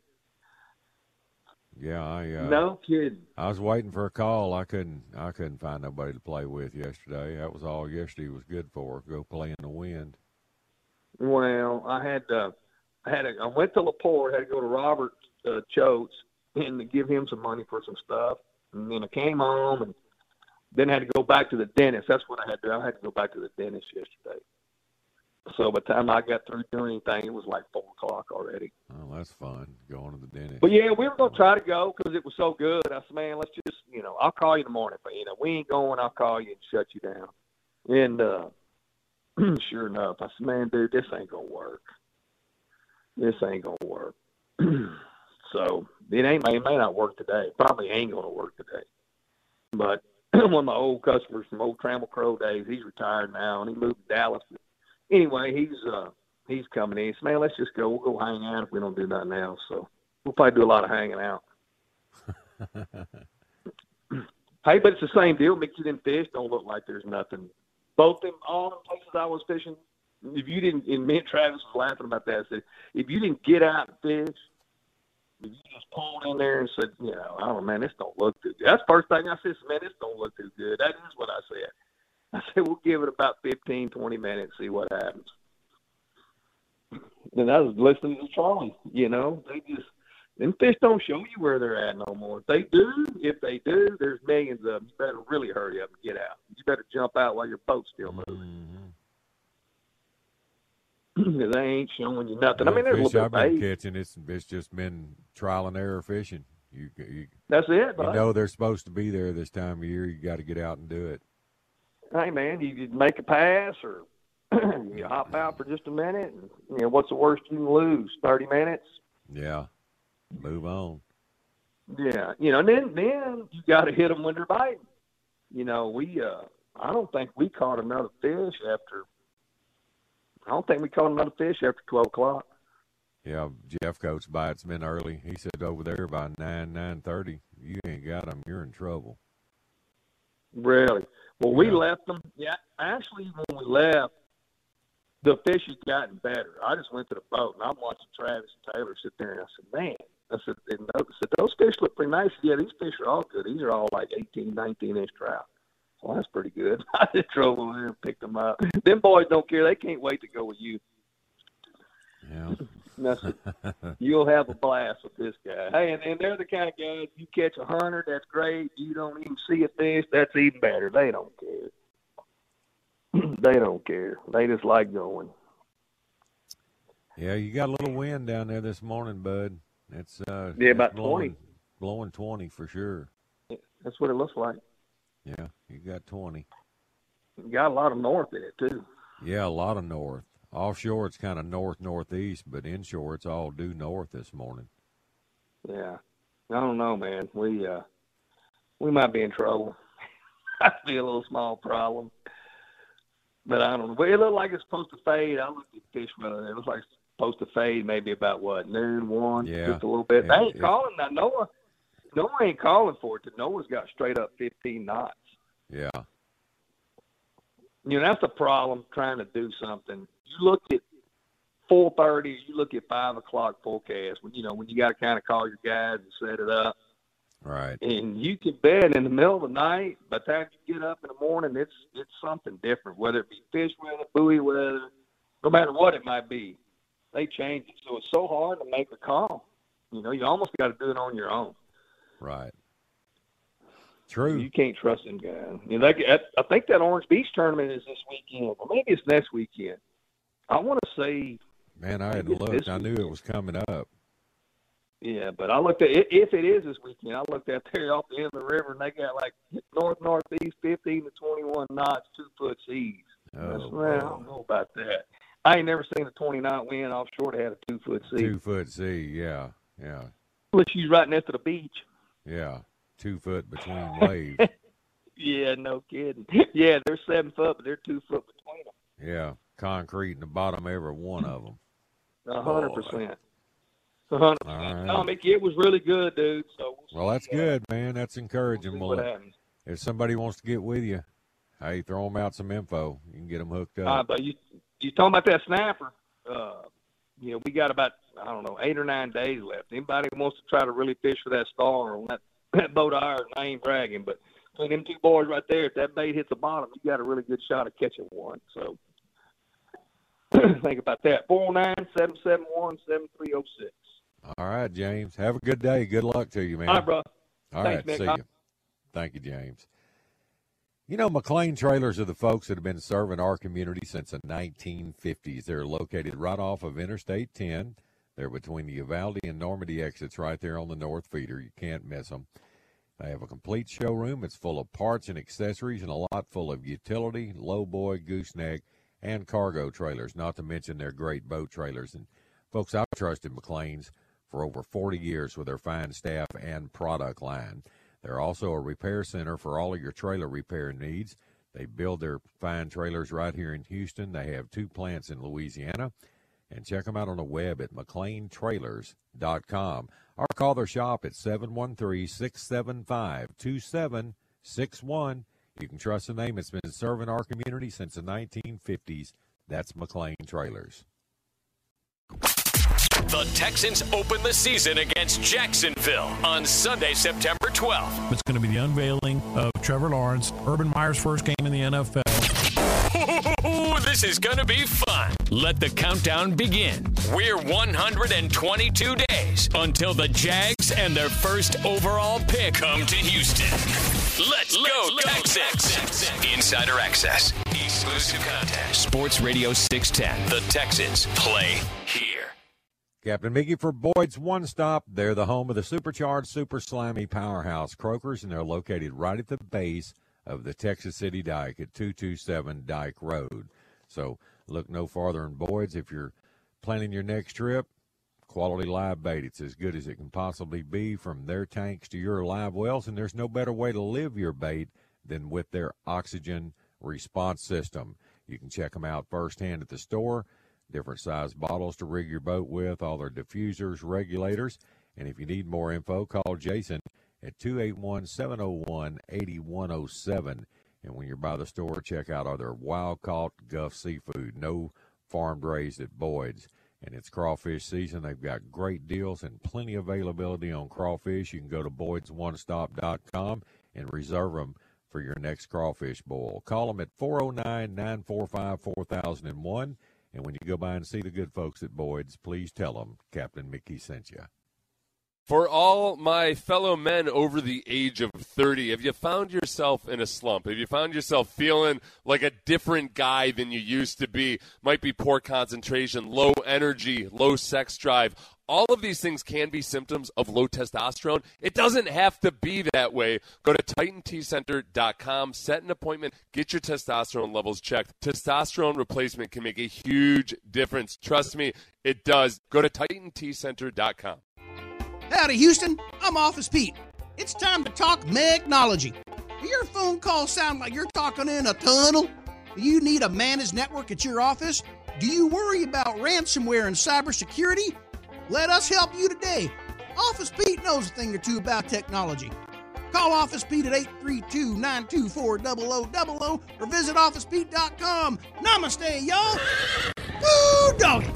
Speaker 8: Yeah, I uh,
Speaker 26: No kidding.
Speaker 8: I was waiting for a call. I couldn't I couldn't find nobody to play with yesterday. That was all yesterday was good for. Go play in the wind.
Speaker 26: Well, I had uh, I had a, I went to LaPorte, had to go to Robert uh, Choates and to give him some money for some stuff. And then I came home and then had to go back to the dentist. That's what I had to do. I had to go back to the dentist yesterday. So by the time I got through doing anything, it was like four o'clock already.
Speaker 8: Oh, that's fun, going to the dentist.
Speaker 26: But, yeah, we were going to try to go because it was so good. I said, man, let's just, you know, I'll call you in the morning. But, you know, we ain't going. I'll call you and shut you down. And uh, sure enough, I said, man, dude, this ain't going to work. This ain't going to work. So it ain't it may not work today. Probably ain't going to work today. But one of my old customers from old Trammell Crow days, he's retired now, and he moved to Dallas. Anyway, he's uh, he's coming in. He said, man, let's just go. We'll go hang out if we don't do nothing else. So we'll probably do a lot of hanging out. Hey, but it's the same deal. Mexican fish don't look like there's nothing. Both them, all the places I was fishing, if you didn't, and me and Travis was laughing about that, I said, if you didn't get out and fish, if you just pulled in there and said, you know, I don't know, man, this don't look too good. That's the first thing I said, man, this don't look too good. That is what I said. I said, we'll give it about fifteen, twenty minutes, see what happens. And I was listening to Charlie, you know, they just, them fish don't show you where they're at no more. If they do, if they do, there's millions of them. You better really hurry up and get out. You better jump out while your boat's still moving. Mm-hmm. They ain't showing you nothing. I mean, there's a
Speaker 8: fish
Speaker 26: little
Speaker 8: I've
Speaker 26: bit of
Speaker 8: been
Speaker 26: bait.
Speaker 8: catching, it's, it's just been trial and error fishing. You, you,
Speaker 26: That's it,
Speaker 8: You
Speaker 26: bud.
Speaker 8: know they're supposed to be there this time of year. You got to get out and do it.
Speaker 26: Hey, man, you could make a pass or you hop out for just a minute. And, you know, what's the worst you can lose? thirty minutes?
Speaker 8: Yeah. Move on.
Speaker 26: Yeah. You know, and then, then you got to hit them when they're biting. You know, we, uh, I don't think we caught another fish after, I don't think we caught another fish after twelve o'clock.
Speaker 8: Yeah, Jeff Coates bites been early. He said over there by nine, nine thirty, you ain't got them, you're in trouble.
Speaker 26: Really? Well, we left them. Yeah, actually, when we left, the fish has gotten better. I just went to the boat, and I'm watching Travis and Taylor sit there, and I said, man, I said, and I said those fish look pretty nice. Yeah, these fish are all good. These are all like eighteen, nineteen-inch trout. Well, that's pretty good. I just drove over there and picked them up. Them boys don't care. They can't wait to go with you.
Speaker 8: Yeah.
Speaker 26: Nothing. You'll have a blast with this guy. Hey, and, and they're the kind of guys, you catch a hundred, that's great. You don't even see a fish, that's even better. They don't care. They don't care. They just like going.
Speaker 8: Yeah, you got a little wind down there this morning, bud. It's uh,
Speaker 26: Yeah,
Speaker 8: it's
Speaker 26: about
Speaker 8: blowing,
Speaker 26: twenty.
Speaker 8: blowing twenty for sure.
Speaker 26: That's what it looks like.
Speaker 8: Yeah, you got twenty.
Speaker 26: You got a lot of north in it too.
Speaker 8: Yeah, a lot of north. Offshore, it's kind of north northeast, but inshore, it's all due north this morning.
Speaker 26: Yeah, I don't know, man. We uh, we might be in trouble. I see a little small problem, but I don't know. It looked like it's supposed to fade. I looked at the fish weather. It looks like it's supposed to fade maybe about what noon, one,
Speaker 8: Yeah.
Speaker 26: just a little bit.
Speaker 8: Yeah,
Speaker 26: They ain't
Speaker 8: if-
Speaker 26: calling that. Noah, Noah ain't calling for it. Noah's got straight up fifteen knots.
Speaker 8: Yeah.
Speaker 26: You know, that's the problem trying to do something. You look at four thirty, you look at five o'clock forecast, when you know, when you got to kind of call your guys and set it up.
Speaker 8: Right.
Speaker 26: And you can bet in the middle of the night, by the time you get up in the morning, it's it's something different, whether it be fish weather, buoy weather, no matter what it might be. They change it. So it's so hard to make a call. You know, you almost got to do it on your own.
Speaker 8: Right. True.
Speaker 26: You can't trust them guys. You know, they, I think that Orange Beach tournament is this weekend, or maybe it's next weekend. I want to say.
Speaker 8: Man, I
Speaker 26: maybe
Speaker 8: hadn't
Speaker 26: it's
Speaker 8: looked.
Speaker 26: this
Speaker 8: I knew it was coming up.
Speaker 26: Yeah, but I looked at it, if it is this weekend. I looked out there off the end of the river, and they got like north northeast, fifteen to twenty-one knots, two foot seas.
Speaker 8: Oh,
Speaker 26: I, said, well, I don't know about that. I ain't never seen a twenty knot wind offshore that had a two foot sea.
Speaker 8: Two foot sea. Yeah. Yeah.
Speaker 26: Unless you right next to the beach.
Speaker 8: Yeah. Two foot between waves.
Speaker 26: Yeah, no kidding. Yeah, they're seven foot, but they're two foot between them.
Speaker 8: Yeah. Concrete in the bottom of every one of them.
Speaker 26: A hundred percent. A hundred
Speaker 8: All
Speaker 26: percent.
Speaker 8: right.
Speaker 26: No, Mickey, it was really good, dude. So we'll
Speaker 8: Well, that's
Speaker 26: see, uh,
Speaker 8: good, man. That's encouraging.
Speaker 26: see
Speaker 8: Well,
Speaker 26: what
Speaker 8: if-
Speaker 26: happens.
Speaker 8: if somebody wants to get with you, hey, throw them out some info. You can get them hooked
Speaker 26: Uh,
Speaker 8: up.
Speaker 26: but you you talking about that snapper? Uh, you know, we got about I don't know eight or nine days left. Anybody who wants to try to really fish for that star on that, that boat of ours, I ain't bragging, but between them two boys right there, if that bait hits the bottom, you got a really good shot of catching one. So think about that. four oh nine, seven seven one, seven three oh six.
Speaker 8: All right, James. Have a good day. Good luck to you, man.
Speaker 26: All right, bro.
Speaker 8: All
Speaker 26: Thanks,
Speaker 8: right,
Speaker 26: Nick.
Speaker 8: see
Speaker 26: I'll-
Speaker 8: you. Thank you, James. You know, McLean Trailers are the folks that have been serving our community since the nineteen fifties. They're located right off of Interstate ten. They're between the Uvalde and Normandy exits right there on the north feeder. You can't miss them. They have a complete showroom. It's full of parts and accessories and a lot full of utility, lowboy, gooseneck, and cargo trailers, not to mention their great boat trailers. And, folks, I've trusted McLean's for over forty years with their fine staff and product line. They're also a repair center for all of your trailer repair needs. They build their fine trailers right here in Houston. They have two plants in Louisiana. And check them out on the web at mclean trailers dot com. Or call their shop at seven one three, six seven five, two seven six one. You can trust the name. It's been serving our community since the nineteen fifties. That's McLean Trailers.
Speaker 6: The Texans open the season against Jacksonville on Sunday, September twelfth.
Speaker 1: It's going to be the unveiling of Trevor Lawrence, Urban Meyer's first game in the N F L.
Speaker 6: This is going to be fun. Let the countdown begin. We're one hundred twenty-two days until the Jags and their first overall pick come to Houston. Let's, Let's go, go Texans. Texans. Insider access. Exclusive content. Sports Radio six ten. The Texans play here.
Speaker 8: Captain Mickey for Boyd's One Stop. They're the home of the supercharged, super slimy powerhouse Croakers, and they're located right at the base of the Texas City Dike at two two seven Dike Road. So look no farther than Boyd's if you're planning your next trip. Quality live bait. It's as good as it can possibly be, from their tanks to your live wells, and there's no better way to live your bait than with their oxygen response system. You can check them out firsthand at the store. Different size bottles to rig your boat with, all their diffusers, regulators. And if you need more info, call Jason at two eight one, seven oh one, eight one oh seven. And when you're by the store, check out other wild-caught Gulf seafood, no farm-raised at Boyd's. And it's crawfish season. They've got great deals and plenty of availability on crawfish. You can go to boyds one stop dot com and reserve them for your next crawfish boil. Call them at four oh nine, nine four five, four thousand one. And when you go by and see the good folks at Boyd's, please tell them Captain Mickey sent you.
Speaker 25: For all my fellow men over the age of thirty, have you found yourself in a slump? Have you found yourself feeling like a different guy than you used to be? Might be poor concentration, low energy, low sex drive. All of these things can be symptoms of low testosterone. It doesn't have to be that way. Go to Titan T Center dot com, set an appointment, get your testosterone levels checked. Testosterone replacement can make a huge difference. Trust me, it does. Go to Titan T Center dot com.
Speaker 2: Howdy, Houston. I'm Office Pete. It's time to talk Megnology. Do your phone calls sound like you're talking in a tunnel? Do you need a managed network at your office? Do you worry about ransomware and cybersecurity? Let us help you today. Office Pete knows a thing or two about technology. Call Office Pete at eight three two, nine two four, zero zero zero zero or visit office pete dot com. Namaste, y'all. Woo, doggy.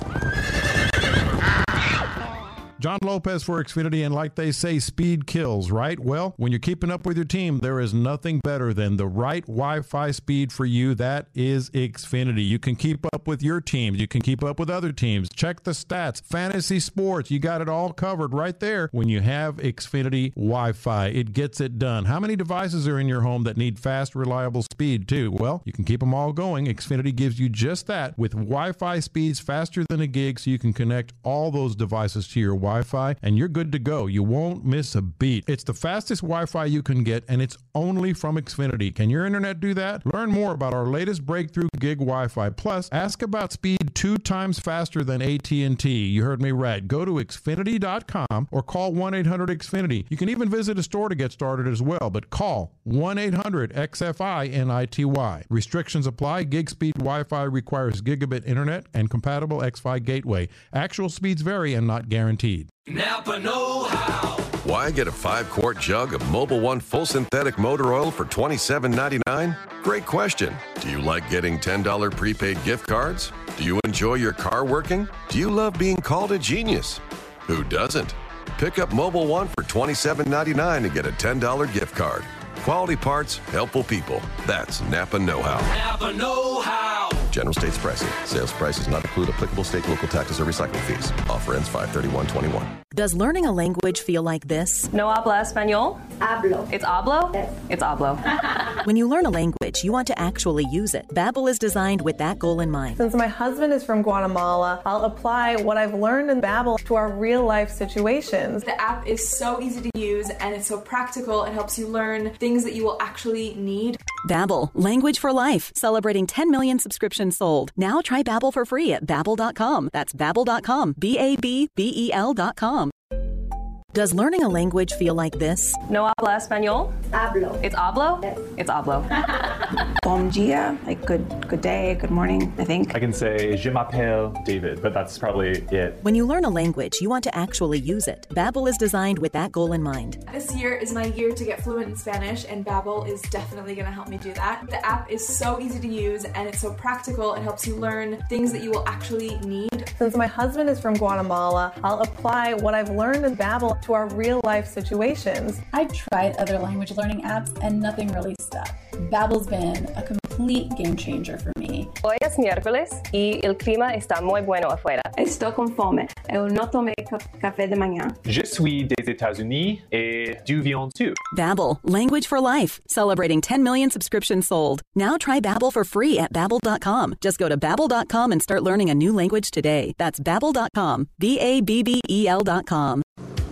Speaker 1: John Lopez for Xfinity, and like they say, speed kills, right? Well, when you're keeping up with your team, there is nothing better than the right Wi-Fi speed for you. That is Xfinity. You can keep up with your teams. You can keep up with other teams. Check the stats. Fantasy sports. You got it all covered right there when you have Xfinity Wi-Fi. It gets it done. How many devices are in your home that need fast, reliable speed, too? Well, you can keep them all going. Xfinity gives you just that with Wi-Fi speeds faster than a gig, so you can connect all those devices to your Wi-Fi. Wi-Fi, and you're good to go. You won't miss a beat. It's the fastest Wi-Fi you can get, and it's only from Xfinity. Can your internet do that? Learn more about our latest breakthrough gig Wi-Fi. Plus, ask about speed two times faster than A T and T. You heard me right. Go to Xfinity dot com or call one eight hundred X Finity. You can even visit a store to get started as well, but call one eight hundred X F I N I T Y. Restrictions apply. Gig speed Wi-Fi requires gigabit internet and compatible X Fi gateway. Actual speeds vary and not guaranteed.
Speaker 19: Napa know-how.
Speaker 20: Why get a five-quart jug of Mobil One full synthetic motor oil for twenty-seven ninety-nine? Great question. Do you like getting ten dollars prepaid gift cards? Do you enjoy your car working? Do you love being called a genius? Who doesn't? Pick up Mobil One for twenty-seven ninety-nine and get a ten dollars gift card. Quality parts, helpful people. That's Napa know-how.
Speaker 19: Napa know-how.
Speaker 20: General States pricing. Sales prices not include applicable state, local taxes, or recycling fees. Offer ends five thirty-one twenty-one.
Speaker 21: Does learning a language feel like this?
Speaker 22: No habla español? Hablo. It's hablo? Yes. It's hablo.
Speaker 21: When you learn a language, you want to actually use it. Babbel is designed with that goal in mind.
Speaker 23: Since my husband is from Guatemala, I'll apply what I've learned in Babbel to our real-life situations.
Speaker 24: The app is so easy to use and it's so practical. It helps you learn things that you will actually need.
Speaker 21: Babbel, language for life, celebrating ten million subscriptions sold. Now try Babbel for free at babbel dot com. That's babbel dot com, B A B B E L dot com. Does learning a language feel like this?
Speaker 22: No habla español? Hablo. It's hablo? Yes. It's hablo.
Speaker 3: Bom dia, like good good day, good morning, I think.
Speaker 4: I can say je m'appelle David, but that's probably it.
Speaker 21: When you learn a language, you want to actually use it. Babbel is designed with that goal in mind.
Speaker 24: This year is my year to get fluent in Spanish, and Babbel is definitely going to help me do that. The app is so easy to use and it's so practical. It helps you learn things that you will actually need.
Speaker 23: Since my husband is from Guatemala, I'll apply what I've learned in Babbel to our real-life situations.
Speaker 5: I've tried other language learning apps and nothing really stuck. Babbel's been a complete game changer for me.
Speaker 22: Hoy es miércoles y el clima está muy bueno afuera.
Speaker 3: Estoy conforme. Eu no tomé café de mañana.
Speaker 4: Je suis des États-Unis et du Viens-tu.
Speaker 21: Babbel, language for life, celebrating ten million subscriptions sold. Now try Babbel for free at babbel dot com. Just go to babbel dot com and start learning a new language today. That's babbel dot com, B A B B E L dot com.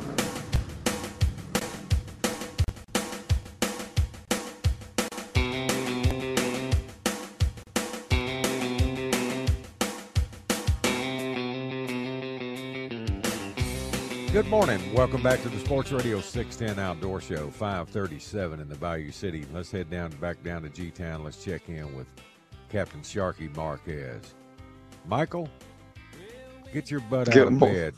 Speaker 8: Good morning. Welcome back to the Sports Radio six ten Outdoor Show, five thirty-seven in the Bayou City. Let's head down back down to G-Town. Let's check in with Captain Sharky Marquez. Michael, get your butt out
Speaker 7: Good
Speaker 8: of
Speaker 7: mo-
Speaker 8: bed.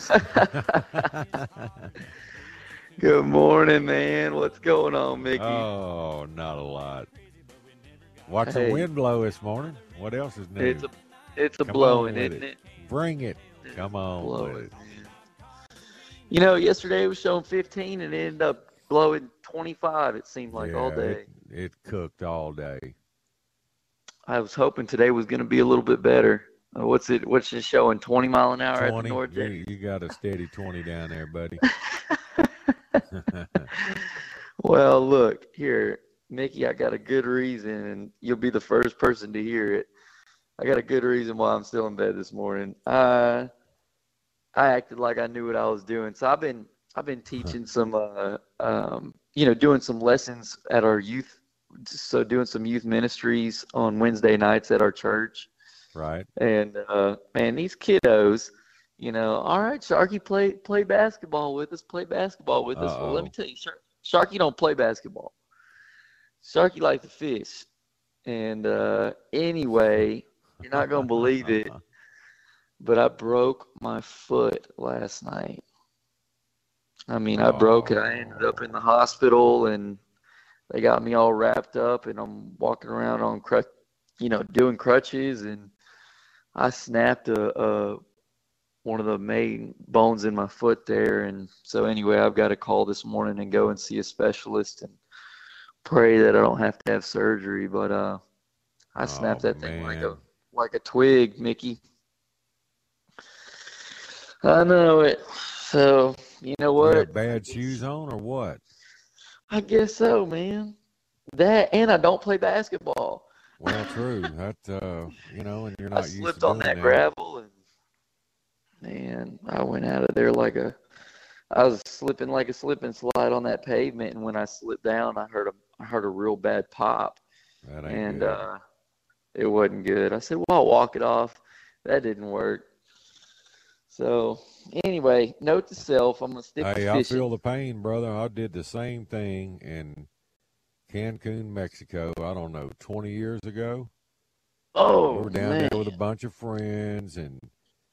Speaker 7: Good morning, man. What's going on, Mickey?
Speaker 8: Oh, not a lot. Watch
Speaker 7: Hey.
Speaker 8: the wind blow this morning. What else is new?
Speaker 7: It's a, it's a
Speaker 8: Come
Speaker 7: blowing,
Speaker 8: on with
Speaker 7: isn't it?
Speaker 8: Bring it. Come on
Speaker 7: Blowing.
Speaker 8: with it.
Speaker 7: You know, yesterday it was showing fifteen and it ended up blowing twenty-five, it seemed like,
Speaker 8: Yeah,
Speaker 7: all day.
Speaker 8: It, it cooked all day.
Speaker 7: I was hoping today was going to be a little bit better. Uh, what's it? What's it showing? twenty mile an hour at the
Speaker 8: twenty.
Speaker 7: North
Speaker 8: You,
Speaker 7: End.
Speaker 8: you got a steady twenty down there, buddy.
Speaker 7: Well, look, here, Mickey, I got a good reason, and you'll be the first person to hear it. I got a good reason why I'm still in bed this morning. Uh, I acted like I knew what I was doing. So I've been I've been teaching some, uh, um, you know, doing some lessons at our youth. So doing some youth ministries on Wednesday nights at our church.
Speaker 8: Right.
Speaker 7: And, uh, man, these kiddos, you know, all right, Sharky, play play basketball with us, play basketball with us.
Speaker 8: Uh-oh.
Speaker 7: Well, let me tell you, Shark, Sharky don't play basketball. Sharky likes to fish. And uh, anyway, you're not going to believe it, but I broke my foot last night. I mean, I broke it. I ended up in the hospital, and they got me all wrapped up, and I'm walking around on crutch, you know, doing crutches, and I snapped a, a one of the main bones in my foot there. And so anyway, I've got to call this morning and go and see a specialist and pray that I don't have to have surgery. But uh, I snapped
Speaker 8: oh,
Speaker 7: that thing
Speaker 8: man.
Speaker 7: like a like a twig, Mickey. I know it. So you know what?
Speaker 8: You have bad shoes on or what?
Speaker 7: I guess so, man. That and I don't play basketball.
Speaker 8: Well, true. That uh, you know, and you're not
Speaker 7: I
Speaker 8: used
Speaker 7: slipped
Speaker 8: to
Speaker 7: on
Speaker 8: doing
Speaker 7: that
Speaker 8: that.
Speaker 7: gravel, and man, I went out of there like a. I was slipping like a slip and slide on that pavement, and when I slipped down, I heard a I heard a real bad pop,
Speaker 8: That ain't
Speaker 7: and
Speaker 8: good.
Speaker 7: uh, it wasn't good. I said, "Well, I'll walk it off." That didn't work. So anyway, note to self: I'm gonna stick
Speaker 8: Hey,
Speaker 7: to
Speaker 8: I
Speaker 7: fishing.
Speaker 8: feel the pain, brother. I did the same thing in Cancun, Mexico. I don't know, twenty years ago.
Speaker 7: Oh,
Speaker 8: we were down
Speaker 7: man.
Speaker 8: there with a bunch of friends, and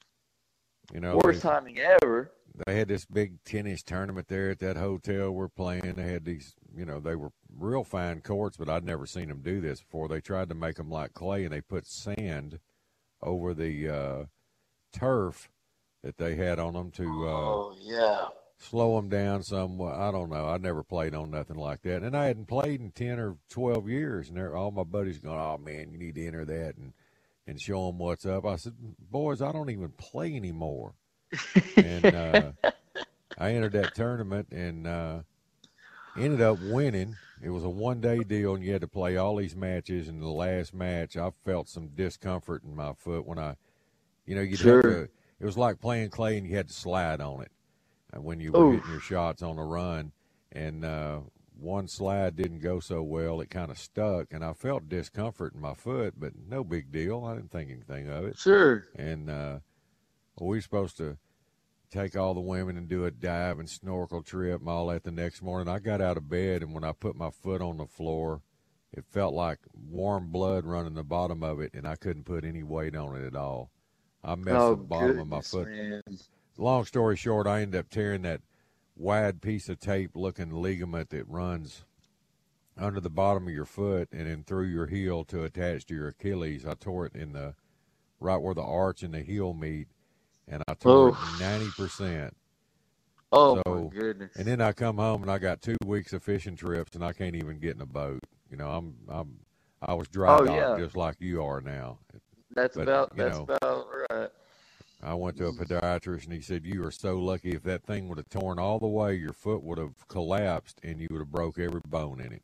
Speaker 8: you know,
Speaker 7: Worst
Speaker 8: they,
Speaker 7: timing ever.
Speaker 8: they had this big tennis tournament there at that hotel we're playing. They had these, you know, they were real fine courts, but I'd never seen them do this before. They tried to make them like clay, and they put sand over the uh, turf that they had on them to uh,
Speaker 7: Oh yeah.
Speaker 8: slow them down somewhat. I don't know. I never played on nothing like that, and I hadn't played in ten or twelve years. And they're, all my buddies going, "Oh man, you need to enter that and and show them what's up." I said, "Boys, I don't even play anymore." and uh, I entered that tournament and uh, ended up winning. It was a one-day deal, and you had to play all these matches. And the last match, I felt some discomfort in my foot when I, you know, you
Speaker 7: Sure.
Speaker 8: have to. It was like playing clay, and you had to slide on it uh, when you were
Speaker 7: Oof.
Speaker 8: hitting your shots on the run. And uh, one slide didn't go so well; it kind of stuck, and I felt discomfort in my foot, but no big deal. I didn't think anything of it.
Speaker 7: Sure.
Speaker 8: And uh, well, we were supposed to take all the women and do a dive and snorkel trip and all that the next morning. I got out of bed, and when I put my foot on the floor, it felt like warm blood running the bottom of it, and I couldn't put any weight on it at all. I messed
Speaker 7: Oh,
Speaker 8: the bottom of my
Speaker 7: goodness,
Speaker 8: foot.
Speaker 7: man.
Speaker 8: Long story short, I ended up tearing that wide piece of tape-looking ligament that runs under the bottom of your foot and then through your heel to attach to your Achilles. I tore it in the right where the arch and the heel meet, and I tore
Speaker 7: Oh.
Speaker 8: it ninety percent.
Speaker 7: Oh
Speaker 8: So,
Speaker 7: my goodness.
Speaker 8: And then I come home and I got two weeks of fishing trips, and I can't even get in a boat. You know, I'm I'm I was dry
Speaker 7: Oh,
Speaker 8: docked
Speaker 7: yeah.
Speaker 8: just like you are now.
Speaker 7: That's
Speaker 8: But,
Speaker 7: about
Speaker 8: you
Speaker 7: that's
Speaker 8: know,
Speaker 7: about right.
Speaker 8: I went to a podiatrist, and he said, "You are so lucky. If that thing would have torn all the way, your foot would have collapsed, and you would have broke every bone in it."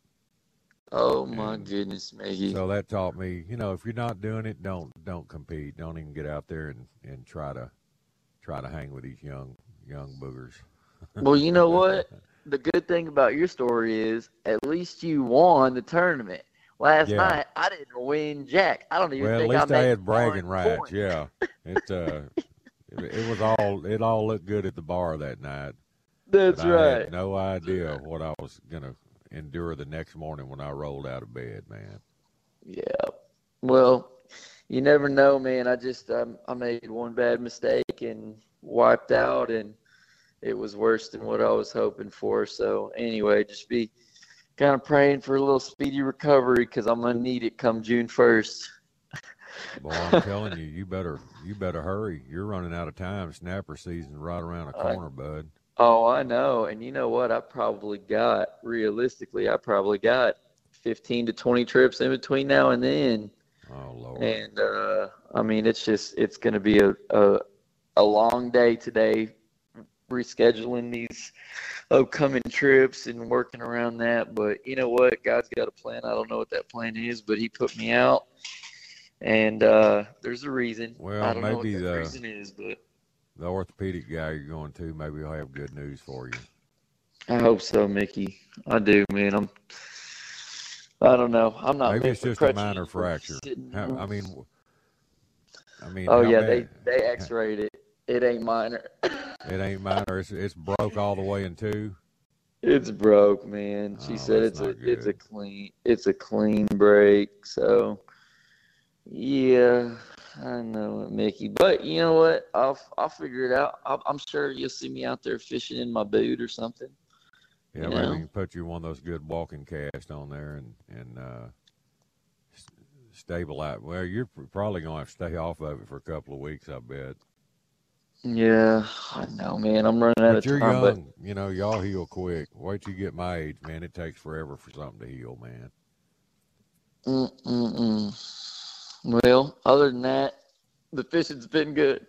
Speaker 7: Oh my goodness, Maggie.
Speaker 8: So that taught me, you know, if you're not doing it, don't don't compete. Don't even get out there and, and try to try to hang with these young young boogers.
Speaker 7: Well, you know what? The good thing about your story is at least you won the tournament. Last
Speaker 8: Yeah.
Speaker 7: night I didn't win jack. I don't even
Speaker 8: Well, at
Speaker 7: think
Speaker 8: least
Speaker 7: I
Speaker 8: I,
Speaker 7: made
Speaker 8: had bragging
Speaker 7: one
Speaker 8: rights.
Speaker 7: point.
Speaker 8: Yeah, it uh, it, it was all it all looked good at the bar that night.
Speaker 7: That's
Speaker 8: but I
Speaker 7: right.
Speaker 8: had no idea what I was gonna endure the next morning when I rolled out of bed, man.
Speaker 7: Yeah. Well, you never know, man. I just um, I made one bad mistake and wiped out, and it was worse than what I was hoping for. So anyway, just be kind of praying for a little speedy recovery because I'm gonna need it come June first.
Speaker 8: Boy, I'm telling you, you better you better hurry. You're running out of time. Snapper season's right around the corner, bud.
Speaker 7: Oh, I know. And you know what? I probably got, realistically, I probably got fifteen to twenty trips in between now and then.
Speaker 8: Oh, Lord.
Speaker 7: And, uh, I mean, it's just, it's going to be a, a, a long day today rescheduling these upcoming trips and working around that. But you know what? God's got a plan. I don't know what that plan is, but he put me out. And uh, there's a reason.
Speaker 8: Well,
Speaker 7: I don't
Speaker 8: maybe
Speaker 7: know what that
Speaker 8: the
Speaker 7: reason is, but
Speaker 8: the orthopedic guy you're going to, maybe he'll have good news for you.
Speaker 7: I hope so, Mickey. I do, man. I'm. I don't know. I'm not.
Speaker 8: Maybe it's just a minor fracture. How, I mean, I mean.
Speaker 7: Oh
Speaker 8: how
Speaker 7: yeah,
Speaker 8: bad-
Speaker 7: they they X-rayed it. It ain't minor.
Speaker 8: It ain't minor. It's it's broke all the way in two.
Speaker 7: It's broke, man. She
Speaker 8: Oh,
Speaker 7: said
Speaker 8: that's
Speaker 7: it's a
Speaker 8: not
Speaker 7: it's a
Speaker 8: good.
Speaker 7: clean it's a clean break. So yeah, I know it, Mickey. But you know what? I'll I'll figure it out. I'll, I'm sure you'll see me out there fishing in my boot or something.
Speaker 8: Yeah,
Speaker 7: You
Speaker 8: maybe
Speaker 7: know?
Speaker 8: we can put you one of those good walking casts on there and and uh, s- stabilize. Well, you're probably going to have to stay off of it for a couple of weeks, I bet.
Speaker 7: Yeah, I know, man. I'm running out
Speaker 8: But
Speaker 7: of
Speaker 8: you're
Speaker 7: time.
Speaker 8: young, you know. Y'all heal quick. Wait till you get my age, man. It takes forever for something to heal, man.
Speaker 7: But mm-mm-mm. Well, other than that, the fishing's been good.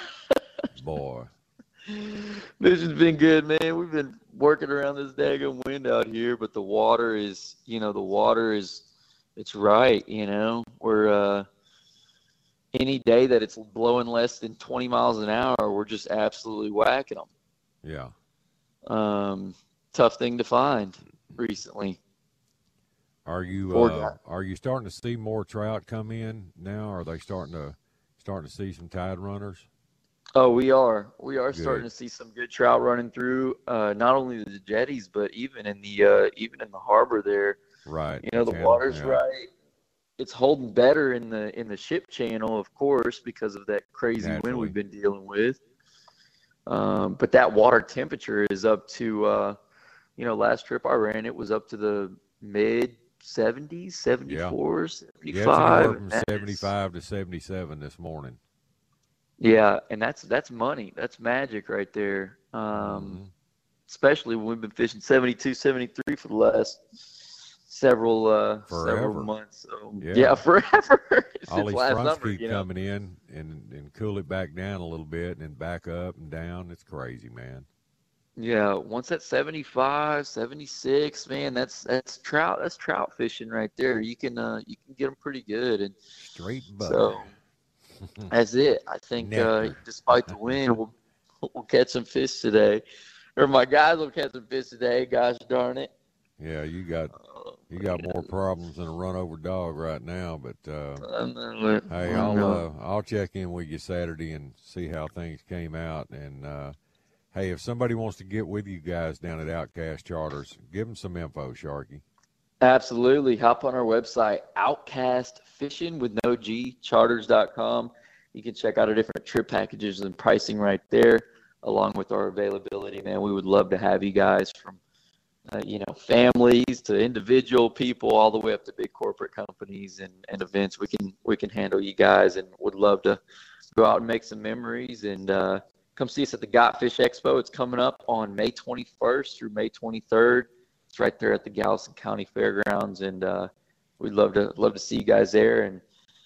Speaker 8: Boy,
Speaker 7: Fishing's been good, man. We've been working around this daggone wind out here, but the water is, you know, the water is, it's right, you know. We're, uh, any day that it's blowing less than twenty miles an hour, we're just absolutely whacking them.
Speaker 8: yeah.
Speaker 7: Um, tough thing to find recently.
Speaker 8: Are you
Speaker 7: Poor
Speaker 8: uh,
Speaker 7: guy.
Speaker 8: are you starting to see more trout come in now? Are they starting to starting to see some tide runners?
Speaker 7: Oh, we are. We are
Speaker 8: Good.
Speaker 7: starting to see some good trout running through, uh, not only the jetties, but even in the uh, even in the harbor there.
Speaker 8: Right.
Speaker 7: You know, the
Speaker 8: Channel,
Speaker 7: water's
Speaker 8: yeah.
Speaker 7: right. It's holding better in the in the ship channel, of course, because of that crazy wind
Speaker 8: Naturally.
Speaker 7: we've been dealing with. Um, but that water temperature is up to, uh, you know, last trip I ran, it was up to the mid seventies, seventy-four,
Speaker 8: Yeah,
Speaker 7: seventy-five.
Speaker 8: it's anywhere
Speaker 7: and
Speaker 8: from
Speaker 7: that is-
Speaker 8: seventy-five to seventy-seven this morning.
Speaker 7: Yeah, and that's that's money. That's magic right there. Um,
Speaker 8: Mm-hmm.
Speaker 7: Especially when we've been fishing seventy-two, seventy-three for the last several uh,
Speaker 8: Forever.
Speaker 7: several months. So,
Speaker 8: Yeah.
Speaker 7: yeah. forever.
Speaker 8: All
Speaker 7: Since
Speaker 8: these
Speaker 7: last
Speaker 8: fronts
Speaker 7: summer,
Speaker 8: keep
Speaker 7: you know.
Speaker 8: coming in and, and cool it back down a little bit and then back up and down. It's crazy, man.
Speaker 7: Yeah, once at seventy-five, seventy-six, man, that's that's trout. That's trout fishing right there. You can uh, you can get them pretty good, and
Speaker 8: Straight butter.
Speaker 7: so that's it. I think uh,
Speaker 8: Nectar.
Speaker 7: despite the wind, we'll we'll catch some fish today, or my guys will catch some fish today. Gosh darn it!
Speaker 8: Yeah, you got you got more problems than a run over dog right now. But uh,
Speaker 7: I know it.
Speaker 8: hey,
Speaker 7: I
Speaker 8: I'll
Speaker 7: know.
Speaker 8: uh, I'll check in with you Saturday and see how things came out. And uh, hey, if somebody wants to get with you guys down at Outcast Charters, give them some info, Sharky.
Speaker 7: Absolutely. Hop on our website, outcast fishing with no G, charters dot com. You can check out our different trip packages and pricing right there, along with our availability, man. We would love to have you guys from, uh, you know, families to individual people, all the way up to big corporate companies and, and events. We can we can handle you guys, and would love to go out and make some memories. And uh, come see us at the Gotfish Expo. It's coming up on May twenty-first through May twenty-third. It's right there at the Galveston County Fairgrounds, and uh, we'd love to love to see you guys there. And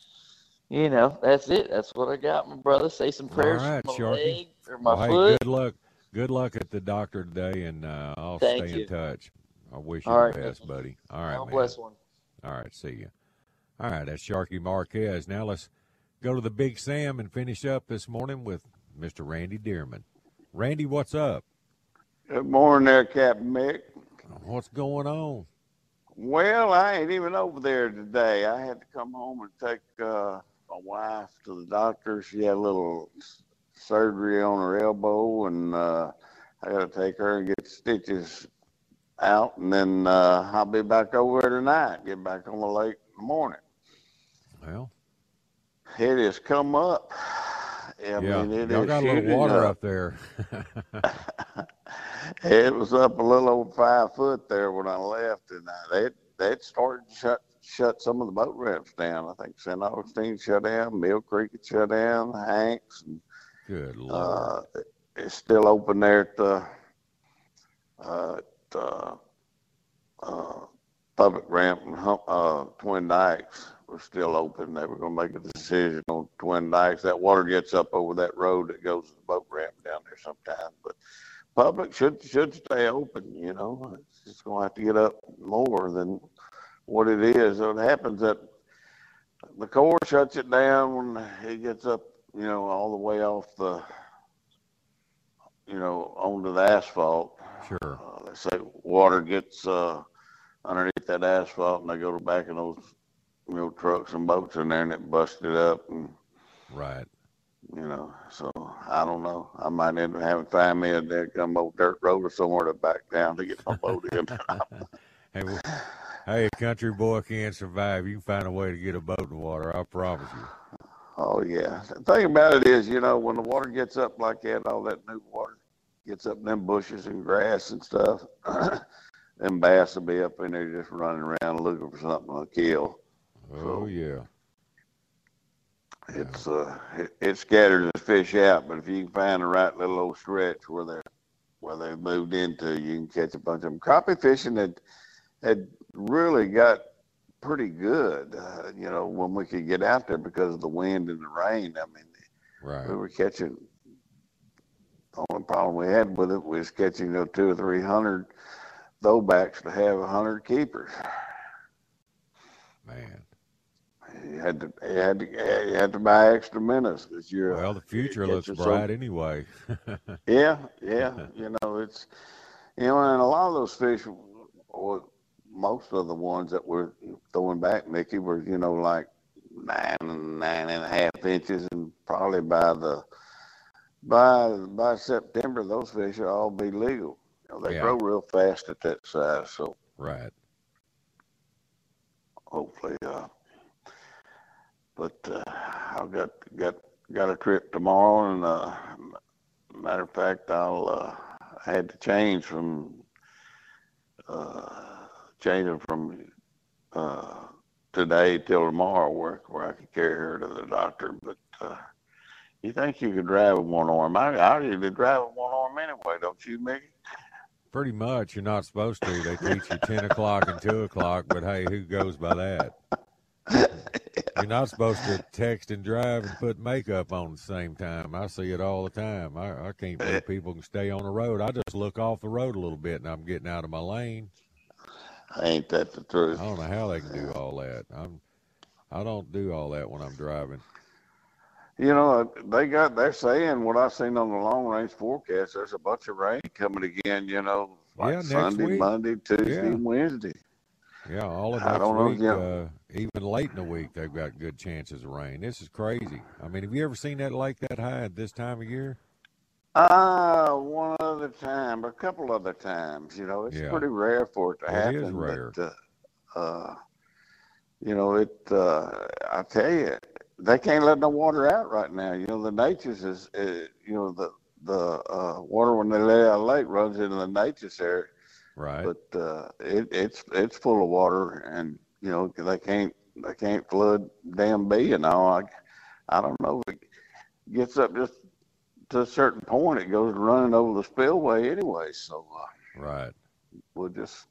Speaker 7: you know, that's it. That's what I got, my brother. Say some prayers
Speaker 8: All right,
Speaker 7: for my
Speaker 8: Sharky.
Speaker 7: leg or my
Speaker 8: Well, hey,
Speaker 7: foot.
Speaker 8: good luck. Good luck at the doctor today, and uh, I'll
Speaker 7: Thank
Speaker 8: stay
Speaker 7: you.
Speaker 8: in touch. I wish you
Speaker 7: All
Speaker 8: the
Speaker 7: right,
Speaker 8: best,
Speaker 7: man.
Speaker 8: buddy. All right,
Speaker 7: God
Speaker 8: man.
Speaker 7: bless one.
Speaker 8: All right, see you. All right, that's Sharky Marquez. Now let's go to the Big Sam and finish up this morning with Mister Randy Dearman. Randy, what's up?
Speaker 9: Good morning there, Captain Mick.
Speaker 8: What's going on?
Speaker 9: Well, I ain't even over there today. I had to come home and take uh, my wife to the doctor. She had a little s- surgery on her elbow, and uh, I got to take her and get stitches out, and then uh, I'll be back over there tonight, get back on the lake in the morning.
Speaker 8: Well,
Speaker 9: It has come up. I
Speaker 8: yeah,
Speaker 9: mean, it
Speaker 8: y'all
Speaker 9: is
Speaker 8: got a little
Speaker 9: shooting
Speaker 8: water
Speaker 9: up.
Speaker 8: up there.
Speaker 9: It was up a little over five foot there when I left, and uh, they they'd started to shut shut some of the boat ramps down. I think Saint Augustine shut down, Mill Creek had shut down, Hanks, and
Speaker 8: Good Lord.
Speaker 9: uh, it's still open there at the uh, at, uh, uh, public ramp and Hump, uh, Twin Dykes. were still open. They were going to make a decision on Twin Dykes. That water gets up over that road that goes to the boat ramp down there sometimes. But public should should stay open, you know. It's just going to have to get up more than what it is. So it happens that the Corps shuts it down when it gets up, you know, all the way off the, you know, onto the asphalt.
Speaker 8: Sure.
Speaker 9: Uh, they say water gets uh, underneath that asphalt, and they go to back in those, you know, trucks and boats in there, and it busted up. And,
Speaker 8: right.
Speaker 9: You know, so I don't know. I might end up having to find me a dead come old dirt road or somewhere to back down to get my boat in.
Speaker 8: Hey, well, hey, a country boy can't survive. You can find a way to get a boat in the water, I promise you.
Speaker 9: Oh, yeah. The thing about it is, you know, when the water gets up like that, all that new water gets up in them bushes and grass and stuff, them bass will be up in there just running around looking for something to kill.
Speaker 8: Oh, so, yeah.
Speaker 9: It's uh, it, it scatters the fish out, but if you can find the right little old stretch where they're where they moved into, you can catch a bunch of them. Crappie fishing had had really got pretty good, uh, you know, when we could get out there because of the wind and the rain. I mean,
Speaker 8: right.
Speaker 9: we were catching. The only problem we had with it was catching, you know, two or three hundred throwbacks to have a hundred keepers.
Speaker 8: Man.
Speaker 9: You had to, you had to, you had to buy extra minnows because you're.
Speaker 8: Well, the future looks bright some, anyway.
Speaker 9: yeah, yeah, you know it's, you know, and a lot of those fish, or most of the ones that we're throwing back, Mickey, were you know like nine and nine and a half inches, and probably by the by by September, those fish will all be legal. You know, they
Speaker 8: yeah.
Speaker 9: grow real fast at that size, so.
Speaker 8: Right.
Speaker 9: Hopefully, uh. But uh, I've got got got a trip tomorrow, and uh, matter of fact, I'll uh, I had to change from uh, changing from uh, today till tomorrow, where where I could carry her to the doctor. But uh, you think you could drive with one arm? I I usually drive with one arm anyway, don't you, Mickey?
Speaker 8: Pretty much. You're not supposed to. They teach you ten o'clock and two o'clock, but hey, who goes by that? You're not supposed to text and drive and put makeup on at the same time. I see it all the time. I, I can't believe people can stay on the road. I just look off the road a little bit, and I'm getting out of my lane.
Speaker 9: Ain't that the truth?
Speaker 8: I don't know how they can do all that. I'm, I don't do all that when I'm driving.
Speaker 9: You know, they got, they're saying what I've seen on the long range forecast, there's a bunch of rain coming again, you know, like
Speaker 8: yeah,
Speaker 9: Sunday,
Speaker 8: week.
Speaker 9: Monday, Tuesday,
Speaker 8: yeah.
Speaker 9: and Wednesday.
Speaker 8: Yeah, all of
Speaker 9: I
Speaker 8: next
Speaker 9: don't know,
Speaker 8: week,
Speaker 9: yeah.
Speaker 8: uh, even late in the week, they've got good chances of rain. This is crazy. I mean, have you ever seen that lake that high at this time of year?
Speaker 9: Uh, one other time, a couple other times. You know, it's
Speaker 8: Yeah.
Speaker 9: pretty rare for it to
Speaker 8: It
Speaker 9: happen.
Speaker 8: is rare.
Speaker 9: But, uh, uh, you know, it. Uh, I tell you, they can't let no water out right now. You know, the Natchez is, uh, you know, the the uh, water when they let out of the lake runs into the Natchez area.
Speaker 8: Right.
Speaker 9: But uh, it, it's it's full of water, and you know they can't they can't flood Dam B and all. I, I don't know. It gets up just to a certain point, it goes running over the spillway anyway. So uh,
Speaker 8: right.
Speaker 9: We'll just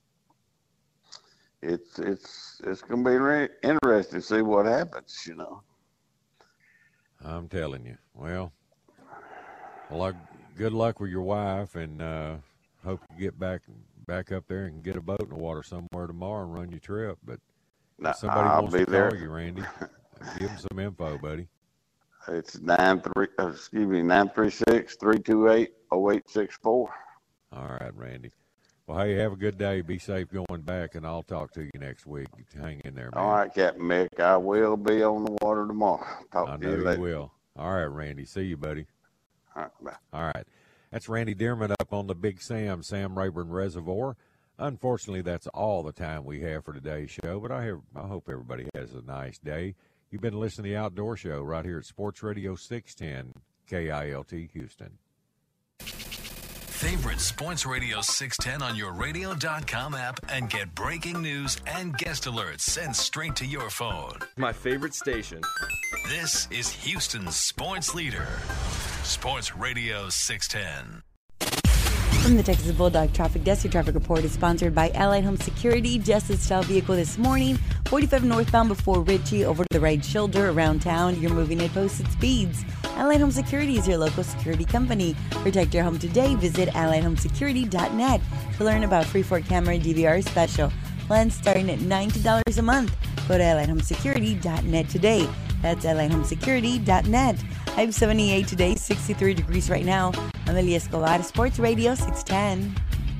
Speaker 9: it's it's it's gonna be re- interesting to see what happens. You know.
Speaker 8: I'm telling you. Well, well, good luck with your wife, and uh, hope you get back back up there and get a boat in the water somewhere tomorrow and run your trip. But
Speaker 9: Now,
Speaker 8: if somebody
Speaker 9: I'll
Speaker 8: wants
Speaker 9: be
Speaker 8: to
Speaker 9: there.
Speaker 8: call you, Randy, give them some info, buddy.
Speaker 9: It's nine three. Uh, excuse me, nine three six three two eight zero eight six four.
Speaker 8: All right, Randy. Well, hey, have a good day. Be safe going back, and I'll talk to you next week. Hang in there, man.
Speaker 9: All right, Captain Mick. I will be on the water tomorrow. Talk
Speaker 8: I
Speaker 9: to
Speaker 8: know
Speaker 9: you
Speaker 8: you
Speaker 9: later.
Speaker 8: will. All right, Randy. See you, buddy.
Speaker 9: All right, bye.
Speaker 8: All right. That's Randy Dearman up on the Big Sam, Sam Rayburn Reservoir. Unfortunately, that's all the time we have for today's show, but I, have, I hope everybody has a nice day. You've been listening to the Outdoor Show right here at Sports Radio six ten K I L T Houston.
Speaker 10: Favorite Sports Radio six ten on your radio dot com app and get breaking news and guest alerts sent straight to your phone.
Speaker 11: My favorite station.
Speaker 10: This is Houston's sports leader, Sports Radio six ten.
Speaker 11: From the Texas Bulldog Traffic Desk, your traffic report is sponsored by Allied Home Security. Just a style vehicle this morning, forty-five northbound before Ritchie, over to the right shoulder around town. You're moving at posted speeds. Allied Home Security is your local security company. Protect your home today. Visit allied home security dot net to learn about free four camera D V R special. Plans starting at ninety dollars a month. Go to allied home security dot net today. That's allied home security dot net. I'm seventy-eight today, sixty-three degrees right now. Amelia Escobar, Sports Radio six ten.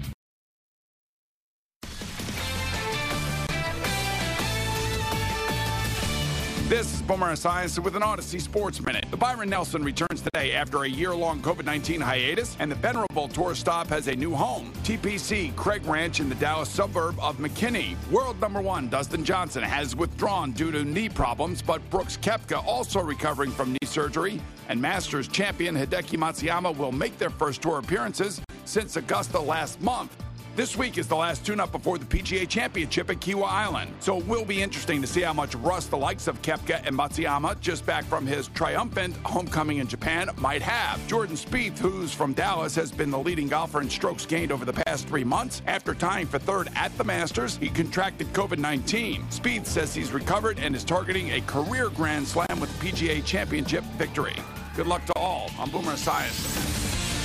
Speaker 12: This is Boomer Esiason with an Odyssey Sports Minute. The Byron Nelson returns today after a year-long COVID nineteen hiatus, and the Venerable Tour stop has a new home. T P C Craig Ranch in the Dallas suburb of McKinney. World number one Dustin Johnson has withdrawn due to knee problems, but Brooks Koepka also recovering from knee surgery. And Masters champion Hideki Matsuyama will make their first tour appearances since Augusta last month. This week is the last tune-up before the P G A Championship at Kiawah Island. So it will be interesting to see how much rust the likes of Koepka and Matsuyama, just back from his triumphant homecoming in Japan, might have. Jordan Spieth, who's from Dallas, has been the leading golfer in strokes gained over the past three months. After tying for third at the Masters, he contracted COVID nineteen. Spieth says he's recovered and is targeting a career Grand Slam with the P G A Championship victory. Good luck to all. I'm Boomer Esiason.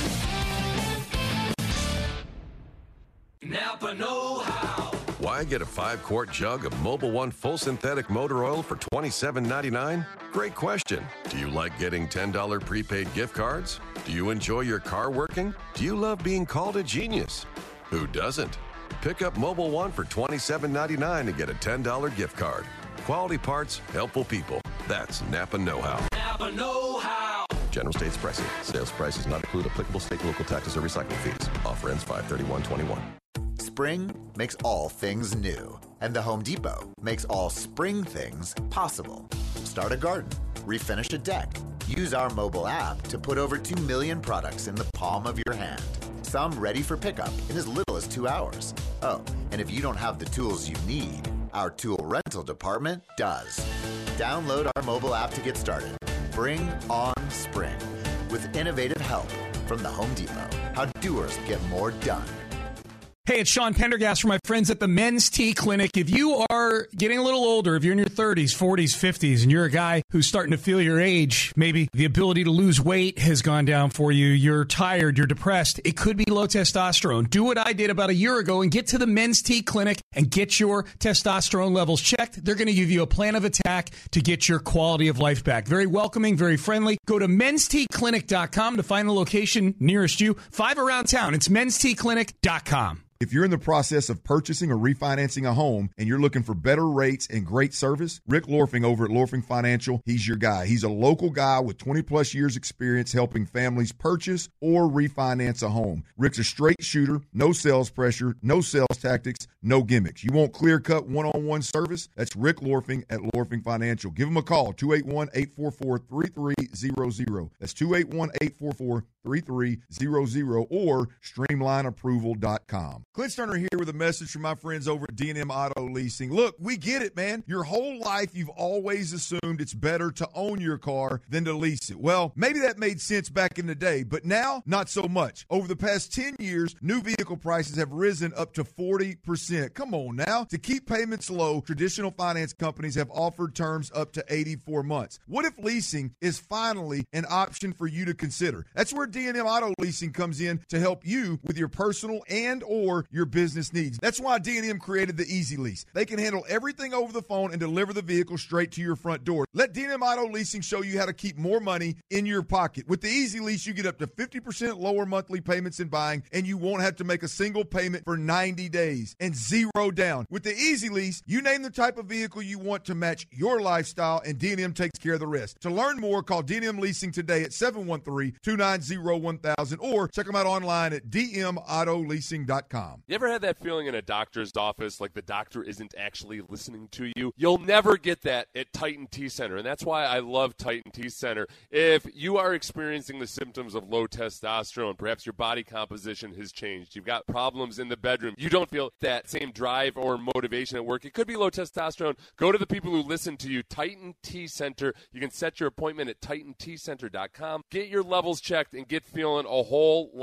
Speaker 6: Napa know-how.
Speaker 20: Why get a five-quart jug of Mobil One full synthetic motor oil for twenty-seven ninety-nine? Great question. Do you like getting ten dollars prepaid gift cards? Do you enjoy your car working? Do you love being called a genius? Who doesn't? Pick up Mobil One for twenty-seven ninety-nine and get a ten dollars gift card. Quality parts, helpful people. That's Napa know-how.
Speaker 19: Napa know-how.
Speaker 20: General states pricing. Sales prices not include applicable state and local taxes or recycling fees. Offer ends five thirty-one twenty-one.
Speaker 13: Spring makes all things new, and the Home Depot makes all spring things possible. Start a garden, refinish a deck. Use our mobile app to put over two million products in the palm of your hand. Some ready for pickup in as little as two hours. Oh, and if you don't have the tools you need, our tool rental department does. Download our mobile app to get started. Bring on spring with innovative help from the Home Depot. How doers get more done.
Speaker 14: Hey, it's Sean Pendergast from my friends at the Men's T Clinic. If you are getting a little older, if you're in your thirties, forties, fifties, and you're a guy who's starting to feel your age, maybe the ability to lose weight has gone down for you, you're tired, you're depressed, it could be low testosterone. Do what I did about a year ago and get to the Men's T Clinic and get your testosterone levels checked. They're going to give you a plan of attack to get your quality of life back. Very welcoming, very friendly. Go to mens t clinic dot com to find the location nearest you. Five around town. It's mens t clinic dot com.
Speaker 15: If you're in the process of purchasing or refinancing a home and you're looking for better rates and great service, Rick Lorfing over at Lorfing Financial, he's your guy. He's a local guy with twenty plus years experience helping families purchase or refinance a home. Rick's a straight shooter, no sales pressure, no sales tactics, no gimmicks. You want clear-cut one-on-one service? That's Rick Lorfing at Lorfing Financial. Give him a call, two eight one, eight four four, three three zero zero. That's two eight one, eight four four, three three zero zero or streamline approval dot com. Clint Sterner here with a message from my friends over at D and M Auto Leasing. Look, we get it, man. Your whole life you've always assumed it's better to own your car than to lease it. Well, maybe that made sense back in the day, but now, not so much. Over the past ten years, new vehicle prices have risen up to forty percent. Come on now. To keep payments low, traditional finance companies have offered terms up to eighty-four months. What if leasing is finally an option for you to consider? That's where D and M Auto Leasing comes in to help you with your personal and or your business needs. That's why D and M created the Easy Lease. They can handle everything over the phone and deliver the vehicle straight to your front door. Let D and M Auto Leasing show you how to keep more money in your pocket. With the Easy Lease, you get up to fifty percent lower monthly payments in buying, and you won't have to make a single payment for ninety days and zero down. With the Easy Lease, you name the type of vehicle you want to match your lifestyle, and D and M takes care of the rest. To learn more, call D and M Leasing today at seven one three, two nine zero, one thousand or check them out online at d m auto leasing dot com.
Speaker 25: You ever had that feeling in a doctor's office like the doctor isn't actually listening to you? You'll never get that at Titan T Center, and that's why I love Titan T Center. If you are experiencing the symptoms of low testosterone, perhaps your body composition has changed, you've got problems in the bedroom, you don't feel that same drive or motivation at work, it could be low testosterone. Go to the people who listen to you, Titan T Center. You can set your appointment at titan t center dot com. Get your levels checked and get feeling a whole lot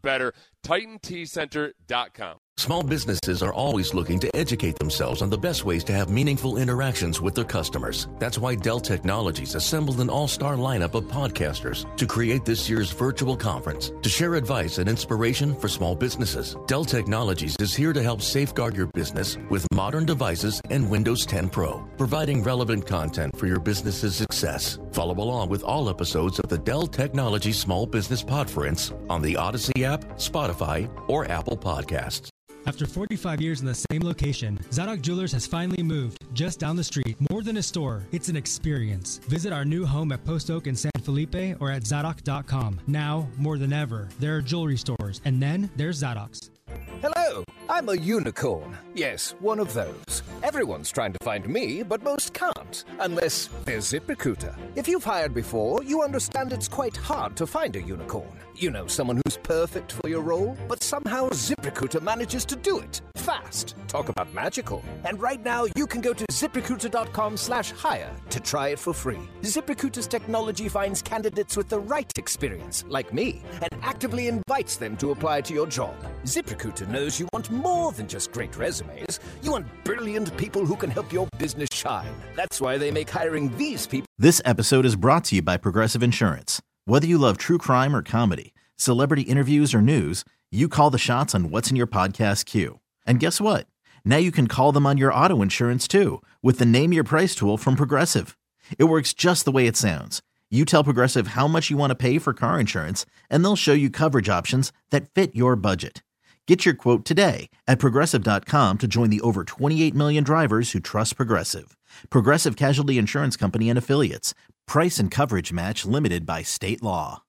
Speaker 25: better. Titan T Center dot com.
Speaker 1: Small businesses are always looking to educate themselves on the best ways to have meaningful interactions with their customers. That's why Dell Technologies assembled an all-star lineup of podcasters to create this year's virtual conference to share advice and inspiration for small businesses. Dell Technologies is here to help safeguard your business with modern devices and Windows ten Pro, providing relevant content for your business's success. Follow along with all episodes of the Dell Technologies Small Business Podference on the Odyssey app, Spotify, or Apple Podcasts.
Speaker 2: After forty-five years in the same location, Zadok Jewelers has finally moved just down the street. More than a store, it's an experience. Visit our new home at Post Oak in San Felipe or at zadok dot com. Now, more than ever, there are jewelry stores, and then there's Zadok's.
Speaker 16: Hello, I'm a unicorn. Yes, one of those. Everyone's trying to find me, but most can't, unless there's ZipRecruiter. If you've hired before, you understand it's quite hard to find a unicorn. You know, someone who's perfect for your role, but somehow ZipRecruiter manages to do it fast. Talk about magical. And right now, you can go to ZipRecruiter dot com slash hire to try it for free. ZipRecruiter's technology finds candidates with the right experience, like me, and actively invites them to apply to your job. ZipRecruiter knows you want more than just great resumes. You want brilliant people who can help your business shine. That's why they make hiring these people.
Speaker 17: This episode is brought to you by Progressive Insurance. Whether you love true crime or comedy, celebrity interviews or news, you call the shots on what's in your podcast queue. And guess what? Now you can call them on your auto insurance too with the Name Your Price tool from Progressive. It works just the way it sounds. You tell Progressive how much you want to pay for car insurance, and they'll show you coverage options that fit your budget. Get your quote today at Progressive dot com to join the over twenty-eight million drivers who trust Progressive. Progressive Casualty Insurance Company and Affiliates. Price and coverage match limited by state law.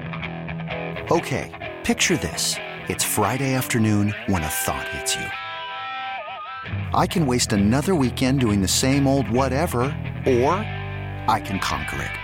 Speaker 18: Okay, picture this. It's Friday afternoon when a thought hits you. I can waste another weekend doing the same old whatever, or I can conquer it.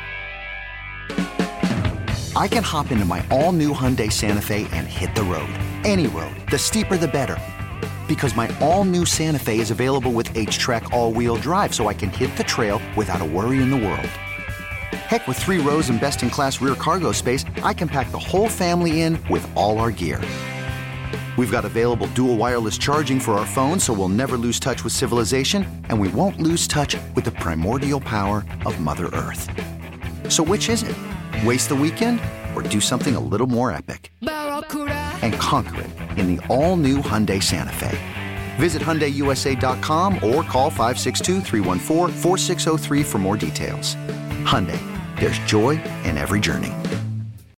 Speaker 18: I can hop into my all-new Hyundai Santa Fe and hit the road. Any road. The steeper, the better. Because my all-new Santa Fe is available with H-Track all-wheel drive, so I can hit the trail without a worry in the world. Heck, with three rows and best-in-class rear cargo space, I can pack the whole family in with all our gear. We've got available dual wireless charging for our phones, so we'll never lose touch with civilization, and we won't lose touch with the primordial power of Mother Earth. So which is it? Waste the weekend or do something a little more epic? And conquer it in the all-new Hyundai Santa Fe. Visit Hyundai U S A dot com or call five six two, three one four, four six zero three for more details. Hyundai, there's joy in every journey.